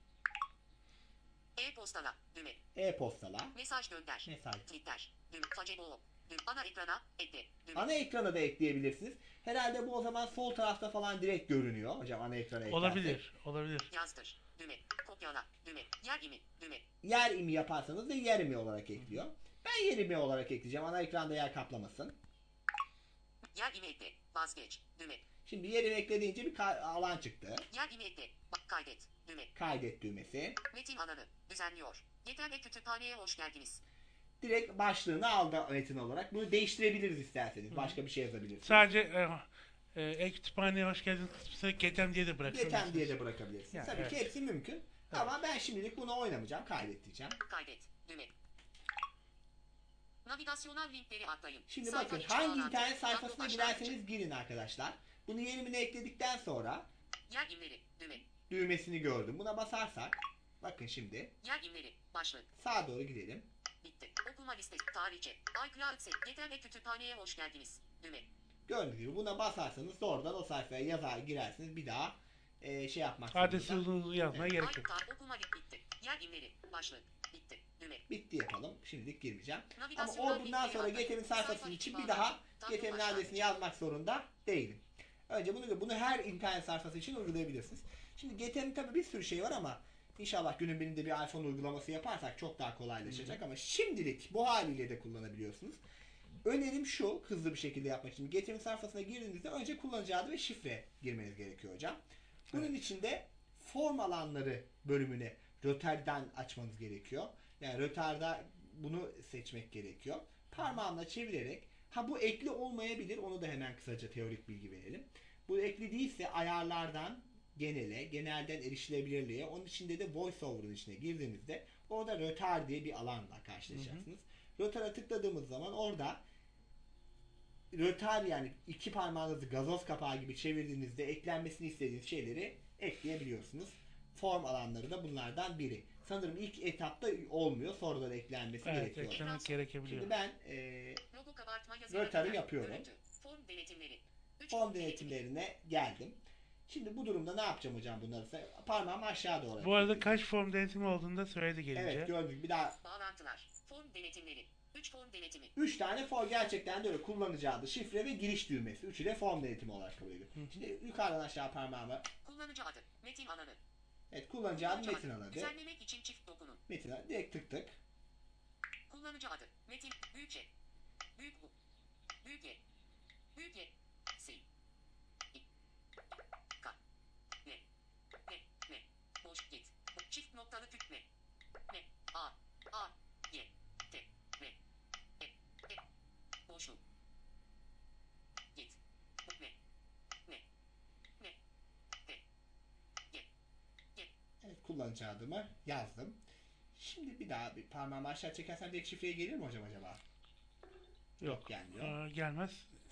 E-postala, düğme. E-postala. Mesaj gönder. Mesaj. Twitter, düğme. Facebook, düğme. Ana ekrana, ekle, düğme. Ana ekrana da ekleyebilirsiniz. Herhalde bu o zaman sol tarafta falan direkt görünüyor. Hocam ana ekrana eklersek. Olabilir. Olabilir. Yazdır, düğme. Kopyala, düğme. Yer imi, düğme. Yer imi yaparsanız da yer imi olarak ekliyor. Ben yer imi olarak ekleyeceğim. Ana ekranda yer kaplamasın. Yer imi ekle, vazgeç, düğme. Şimdi yer imi eklediğince bir ka- alan çıktı. Yer imi ekle, bak kaydet, düğme. Kaydet düğmesi. Metin alanı, düzenliyor. Yeter ve kütüphaneye hoş geldiniz. Direkt başlığını aldı metin olarak. Bunu değiştirebiliriz isterseniz. Başka bir şey yazabilirsiniz. Sadece e, e, e-kütüphaneye hoş geldiniz kısmına Getem diye de bırakabilirsiniz. Getem diye de bırakabilirsiniz. Yani, Tabii evet. ki hepsi mümkün. Ama ben şimdilik bunu oynamayacağım. Kaydet diyeceğim. Kaydet, düğme. Navigasyonel linkleri atlayın. Şimdi Sayfa bakın içi hangi bağlantı, internet sayfasına tablo girerseniz girin arkadaşlar. Bunu yerimine ekledikten sonra Yer imleri, düğme. düğmesini gördüm. Buna basarsak bakın şimdi Yer imleri, başlık. sağa doğru gidelim. Bitti. Okuma listesi, tarihçe. iCloud set. Yeter ve kütüphaneye hoş geldiniz. Düğme. Gördüğünüz gibi buna basarsanız doğrudan o sayfaya yazar girersiniz. Bir daha e, şey yapmak Adresi zorunda. uzun uzun yazmaya gerek yok. iCloud okuma listesi bitti. Yer imleri, başlık. Bitti. Düğme. Bitti yapalım. Şimdilik girmeyeceğim. Ama Navigasyonel o bundan linkleri sonra atlayın. Getem'in sayfası Sayfa için içi bir daha bağlantı, tablo Getem'in başlangıcı. adresini yazmak zorunda değilim. Önce bunu bunu her internet sayfası için uygulayabilirsiniz. Şimdi Getem'in tabii bir sürü şey var ama inşallah günün birinde bir iPhone uygulaması yaparsak çok daha kolaylaşacak ama şimdilik bu haliyle de kullanabiliyorsunuz. Önerim şu, hızlı bir şekilde yapmak için. Getir'in sayfasına girdiğinizde önce kullanıcı adı ve şifre girmeniz gerekiyor hocam. Bunun için de form alanları bölümüne röterden açmanız gerekiyor. Yani röterde bunu seçmek gerekiyor. Parmağımla çevirerek, ha bu ekli olmayabilir, onu da hemen kısaca teorik bilgi verelim. Bu ekli değilse ayarlardan genele, genelden erişilebilirliğe, onun içinde de VoiceOver'ın içine girdiğinizde orada röter diye bir alanla karşılaşacaksınız. Röter'e tıkladığımız zaman orada röter yani iki parmağınızı gazoz kapağı gibi çevirdiğinizde eklenmesini istediğiniz şeyleri ekleyebiliyorsunuz. Form alanları da bunlardan biri. Sanırım ilk etapta olmuyor. Sonradan eklenmesi Evet, gerekiyor. eklemek gerekebiliyor. Şimdi ben e, Logo kabartma yazı. röter'i yapıyorum. Görüntü. Form denetimleri. Üç Form denetimlerine geldim. Şimdi bu durumda ne yapacağım hocam bunları? Parmağımı aşağı doğru. Bu arada kaç form denetimi olduğunu da söyledi gelince. Evet gördük. Bir daha Bağlantılar. Form denetimleri. üç form denetimi. üç tane form gerçekten de öyle kullanıcı adı, şifre ve giriş düğmesi. Üçü de form denetimi olarak kabul ediyor. Şimdi yukarıdan aşağı parmağımı. Kullanıcı adı. Metin alanı. Evet kullanıcı adı Metin adı. Düzenlemek için çift dokunun. Metin adı. Direkt tık tık. Kullanıcı adı. Metin. Büyükçe. Büyük bu. Büyük ye. Büyük ye. Sil. İ. Ka. Ne. Ne. Ne. Boş git. Çift noktalı tük ne. Ne. A. A. Y. T. Ne. E. E. kullanıcı adımı yazdım. Şimdi bir daha bir parmağımı aşağı çekersem direkt şifreye gelir mi hocam acaba? Yok. Gelmiyor. Ee, gelmez.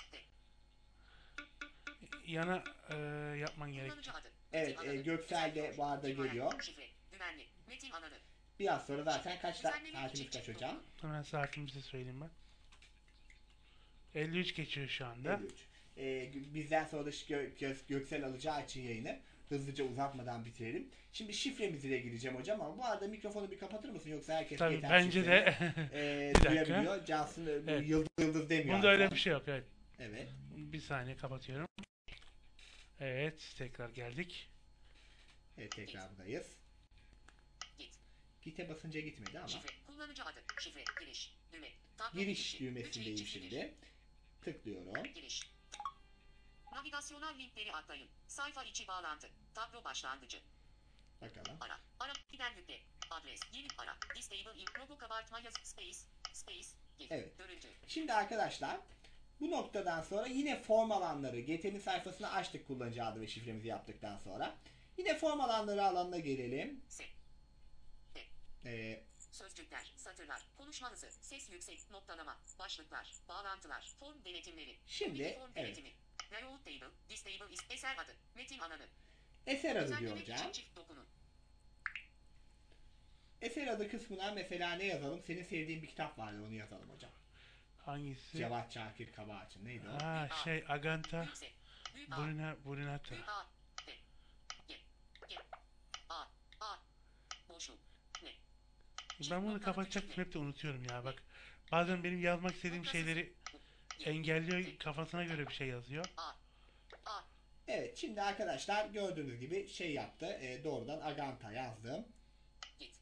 Yana e, yapman gerek. Evet, e, Göksel de bu arada geliyor. Biraz sonra zaten kaç saatimiz kaç hocam? Hemen saatimizi söyleyeyim ben. elli üç geçiyor şu anda. elli üç. Ee, bizden sonra da Gö Gö Göksel alacağı için yayını hızlıca uzatmadan bitirelim. Şimdi şifremizle gireceğim hocam ama bu arada mikrofonu bir kapatır mısın yoksa herkes tabii, yeter bence de e, bir duyabiliyor. Cansın evet. yıldız yıldız demiyor. Bunda öyle bir şey yok. Evet. Evet. Bir saniye kapatıyorum. Evet, tekrar geldik. Evet, tekrar buradayız. Git. Git'e basınca gitmedi ama. Şifre, kullanıcı adı, şifre, giriş, düğme. Giriş düğmesindeyim şimdi. Tıklıyorum. Giriş. Navigasyonel linkleri atlayın. Sayfa içi bağlantı. Tablo başlangıcı. Bakalım. Ara. Ara. Giden yükle. Adres. Yeni ara. Disable in. Logo kabartma yaz. Space. Space. Gif. Evet. Görüntü. Şimdi arkadaşlar bu noktadan sonra yine form alanları G T M'in sayfasını açtık kullanıcı adı ve şifremizi yaptıktan sonra. Yine form alanları alanına gelelim. Se. Ee, Sözcükler, satırlar, konuşma hızı, ses yüksek, noktalama, başlıklar, bağlantılar, form denetimleri. Şimdi, form evet. denetimi. Layout table, disable is, eser adı, metin alanı. Eser adı diyor Düzenlemek hocam. için çift dokunun. Eser adı kısmına mesela ne yazalım? Senin sevdiğin bir kitap vardı, onu yazalım hocam. Hangisi? Cevat Çakir Kabaç'ın neydi o? Ha şey Aganta Burina Burinata. A, D, G, G, A, A, boşluk, ne? Ben bunu kapatacaktım, hep de unutuyorum ya bak. Bazen benim yazmak istediğim şeyleri engelliyor, kafasına göre bir şey yazıyor. Evet, şimdi arkadaşlar gördüğünüz gibi şey yaptı. E, doğrudan Aganta yazdım. Git.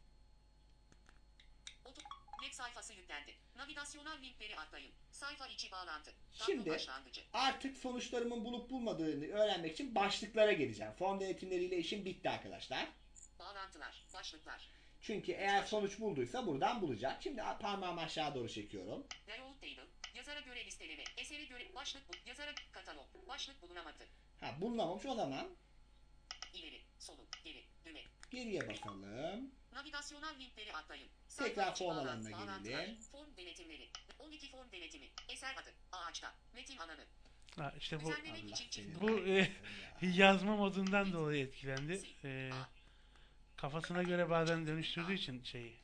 Otur. Web sayfası yüklendi. Navigasyonel linkleri atlayın. Sayfa içi bağlantı. Tablo Şimdi başlangıcı. artık sonuçlarımın bulup bulmadığını öğrenmek için başlıklara geleceğim. Form denetimleriyle işim bitti arkadaşlar. Bağlantılar, başlıklar. Çünkü eğer sonuç bulduysa buradan bulacak. Şimdi parmağımı aşağı doğru çekiyorum. Layout table, yazara göre listeleme, eseri göre başlık bu, yazara katalog, başlık bulunamadı. Ha, bulunamamış o zaman. İleri, soluk, geri, düğme. Geriye basalım. Navigasyonel linkleri atlayın. Tekrar form alanına gelelim. Form denetimleri. on iki form denetimi. Eser adı. Ağaçta. Metin alanı. Ha işte bu Düzenlemek için çift bu e, yazma modundan dolayı etkilendi. E, kafasına göre bazen dönüştürdüğü için şeyi.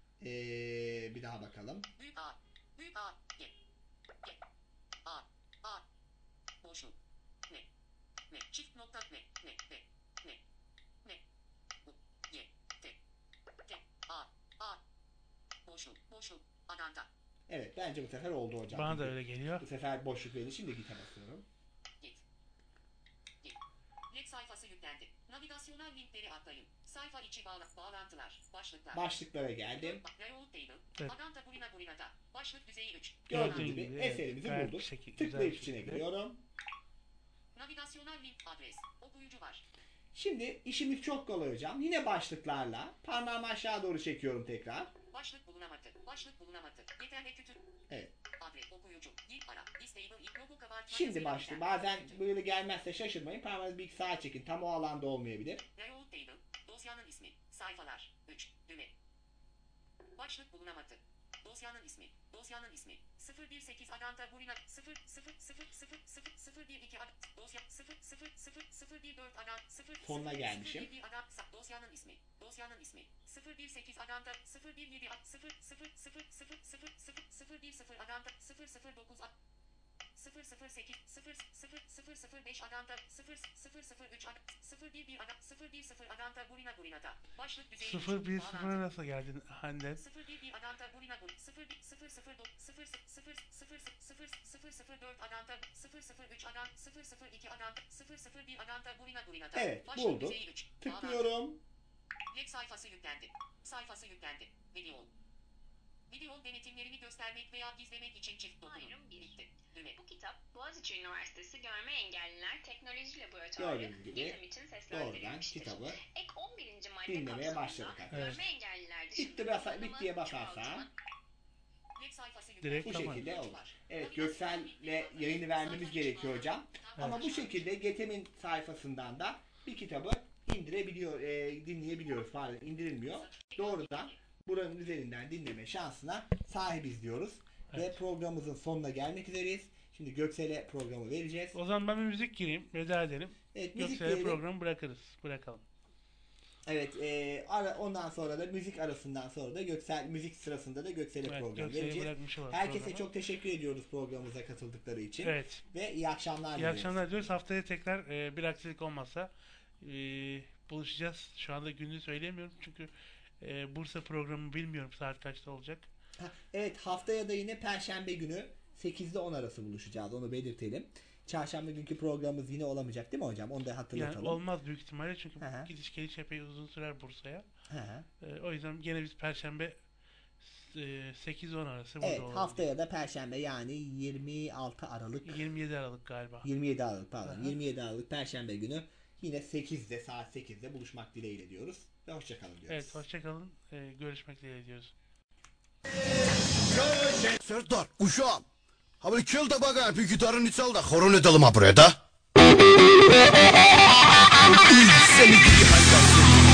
Ee, bir daha bakalım. Büyük A. Büyük A. G. G. A. A. Boşluk. Ne. Ne. Çift nokta ne. Ne. Ne. Ne. Ne. U. G. T. T. A. A. Boşluk. Boşluk. Aganta. Evet, bence bu sefer oldu hocam. Bana da öyle geliyor. Bu sefer boşluk verin. Şimdi git'e basıyorum. Git. Git. Web sayfası yüklendi. Navigasyonel linkleri atlayın. Sayfa içi bağla bağlantılar, başlıklar. Başlıklara geldim. Layout table. Evet. Aganta Burina Burinata. Başlık düzeyi üç. Gördüğünüz gibi eserimizi bulduk. Tıklayıp içine giriyorum. Navigasyonel link adres. Okuyucu var. Şimdi işimiz çok kolay hocam. Yine başlıklarla parmağımı aşağı doğru çekiyorum tekrar. Başlık bulunamadı. Başlık bulunamadı. Yeterli kütür. Evet. Adres okuyucu. Gir ara. Disable ilk logo kabartma. Şimdi başlı. Bazen böyle gelmezse şaşırmayın. Parmağınızı bir iki sağa çekin. Tam o alanda olmayabilir. Layout table. Dosyanın ismi. Sayfalar. üç. Düğme. Başlık bulunamadı. Dosyanın ismi. Dosyanın ismi. sıfır bir sekiz Aganta Burina sıfır sıfır sıfır sıfır sıfır sıfır bir iki dosya sıfır sıfır sıfır sıfır bir dört Aganta sıfır sonuna gelmişim. Dosyanın ismi. Dosyanın ismi. sıfır bir sekiz Aganta sıfır bir yedi sıfır sıfır sıfır sıfır sıfır sıfır sıfır bir sıfır Aganta sıfır sıfır dokuz sıfır sıfır sekiz sıfır sıfır sıfır sıfır beş Aganta sıfır sıfır sıfır üç sıfır bir bir Aganta sıfır bir sıfır Aganta Burina Burinata. Başlık düzeyi sıfır bir sıfıra nasıl geldin Hande? sıfır bir bir Aganta Burina Burinata. sıfır bir sıfır sıfır sıfır sıfır sıfır sıfır sıfır sıfır dört Aganta sıfır sıfır üç Aganta sıfır sıfır iki Aganta sıfır sıfır bir Aganta Burina Burinata. Evet, Başlık bulduk. düzeyi üç. Tıklıyorum. Web sayfası yüklendi. Sayfası yüklendi. Video. Video denetimlerini göstermek veya gizlemek için çift dokunun. Bitti. Düğme. Bu kitap Boğaziçi Üniversitesi Görme Engelliler Teknoloji Laboratuvarı Gördüğünüz gibi bizim için doğrudan seslendirilmiştir. kitabı Ek on birinci madde dinlemeye kapsamında başladık arkadaşlar. görme engelliler dışında Bitti basa, kullanımı, bittiye basarsa Web sayfası yüklendi. direkt bu şekilde olur. Evet, Göksel'le yayını vermemiz gerekiyor hocam. Ama bu şekilde G T M'in sayfasından da bir kitabı indirebiliyor, e, dinleyebiliyoruz. Pardon, indirilmiyor. Doğrudan buranın üzerinden dinleme şansına sahibiz diyoruz. Evet. Ve programımızın sonuna gelmek üzereyiz. Şimdi Göksel'e programı vereceğiz. O zaman ben bir müzik gireyim, veda edelim. Evet, Göksel'e programı bırakırız, bırakalım. Evet, e, ara, ondan sonra da müzik arasından sonra da Göksel, müzik sırasında da Göksel'e evet, program vereceğiz. Herkese programı. Çok teşekkür ediyoruz programımıza katıldıkları için. Evet. Ve iyi akşamlar diliyoruz. İyi akşamlar diyoruz. Haftaya tekrar e, bir aksilik olmazsa e, buluşacağız. Şu anda gününü söyleyemiyorum çünkü e, Bursa programı bilmiyorum saat kaçta olacak. Ha, evet, haftaya da yine Perşembe günü sekizde on arası buluşacağız, onu belirtelim. Çarşamba günkü programımız yine olamayacak değil mi hocam? Onu da hatırlatalım. Yani olmaz büyük ihtimalle çünkü Hı-hı. gidiş geliş epey uzun sürer Bursa'ya. Ee, o yüzden gene biz Perşembe e, sekiz on arası burada evet, olalım. Haftaya da Perşembe yani yirmi altı Aralık. yirmi yedi Aralık galiba. yirmi yedi Aralık pardon. Hı-hı. yirmi yedi Aralık Perşembe günü yine sekizde saat sekizde buluşmak dileğiyle diyoruz. Ve hoşçakalın diyoruz. Evet, hoşçakalın. Ee, görüşmek dileğiyle diyoruz. Serdar, uşağım. Ha böyle çal da bakayım bir gitarını çal da horon edelim ha buraya da. Seni gibi hayvan.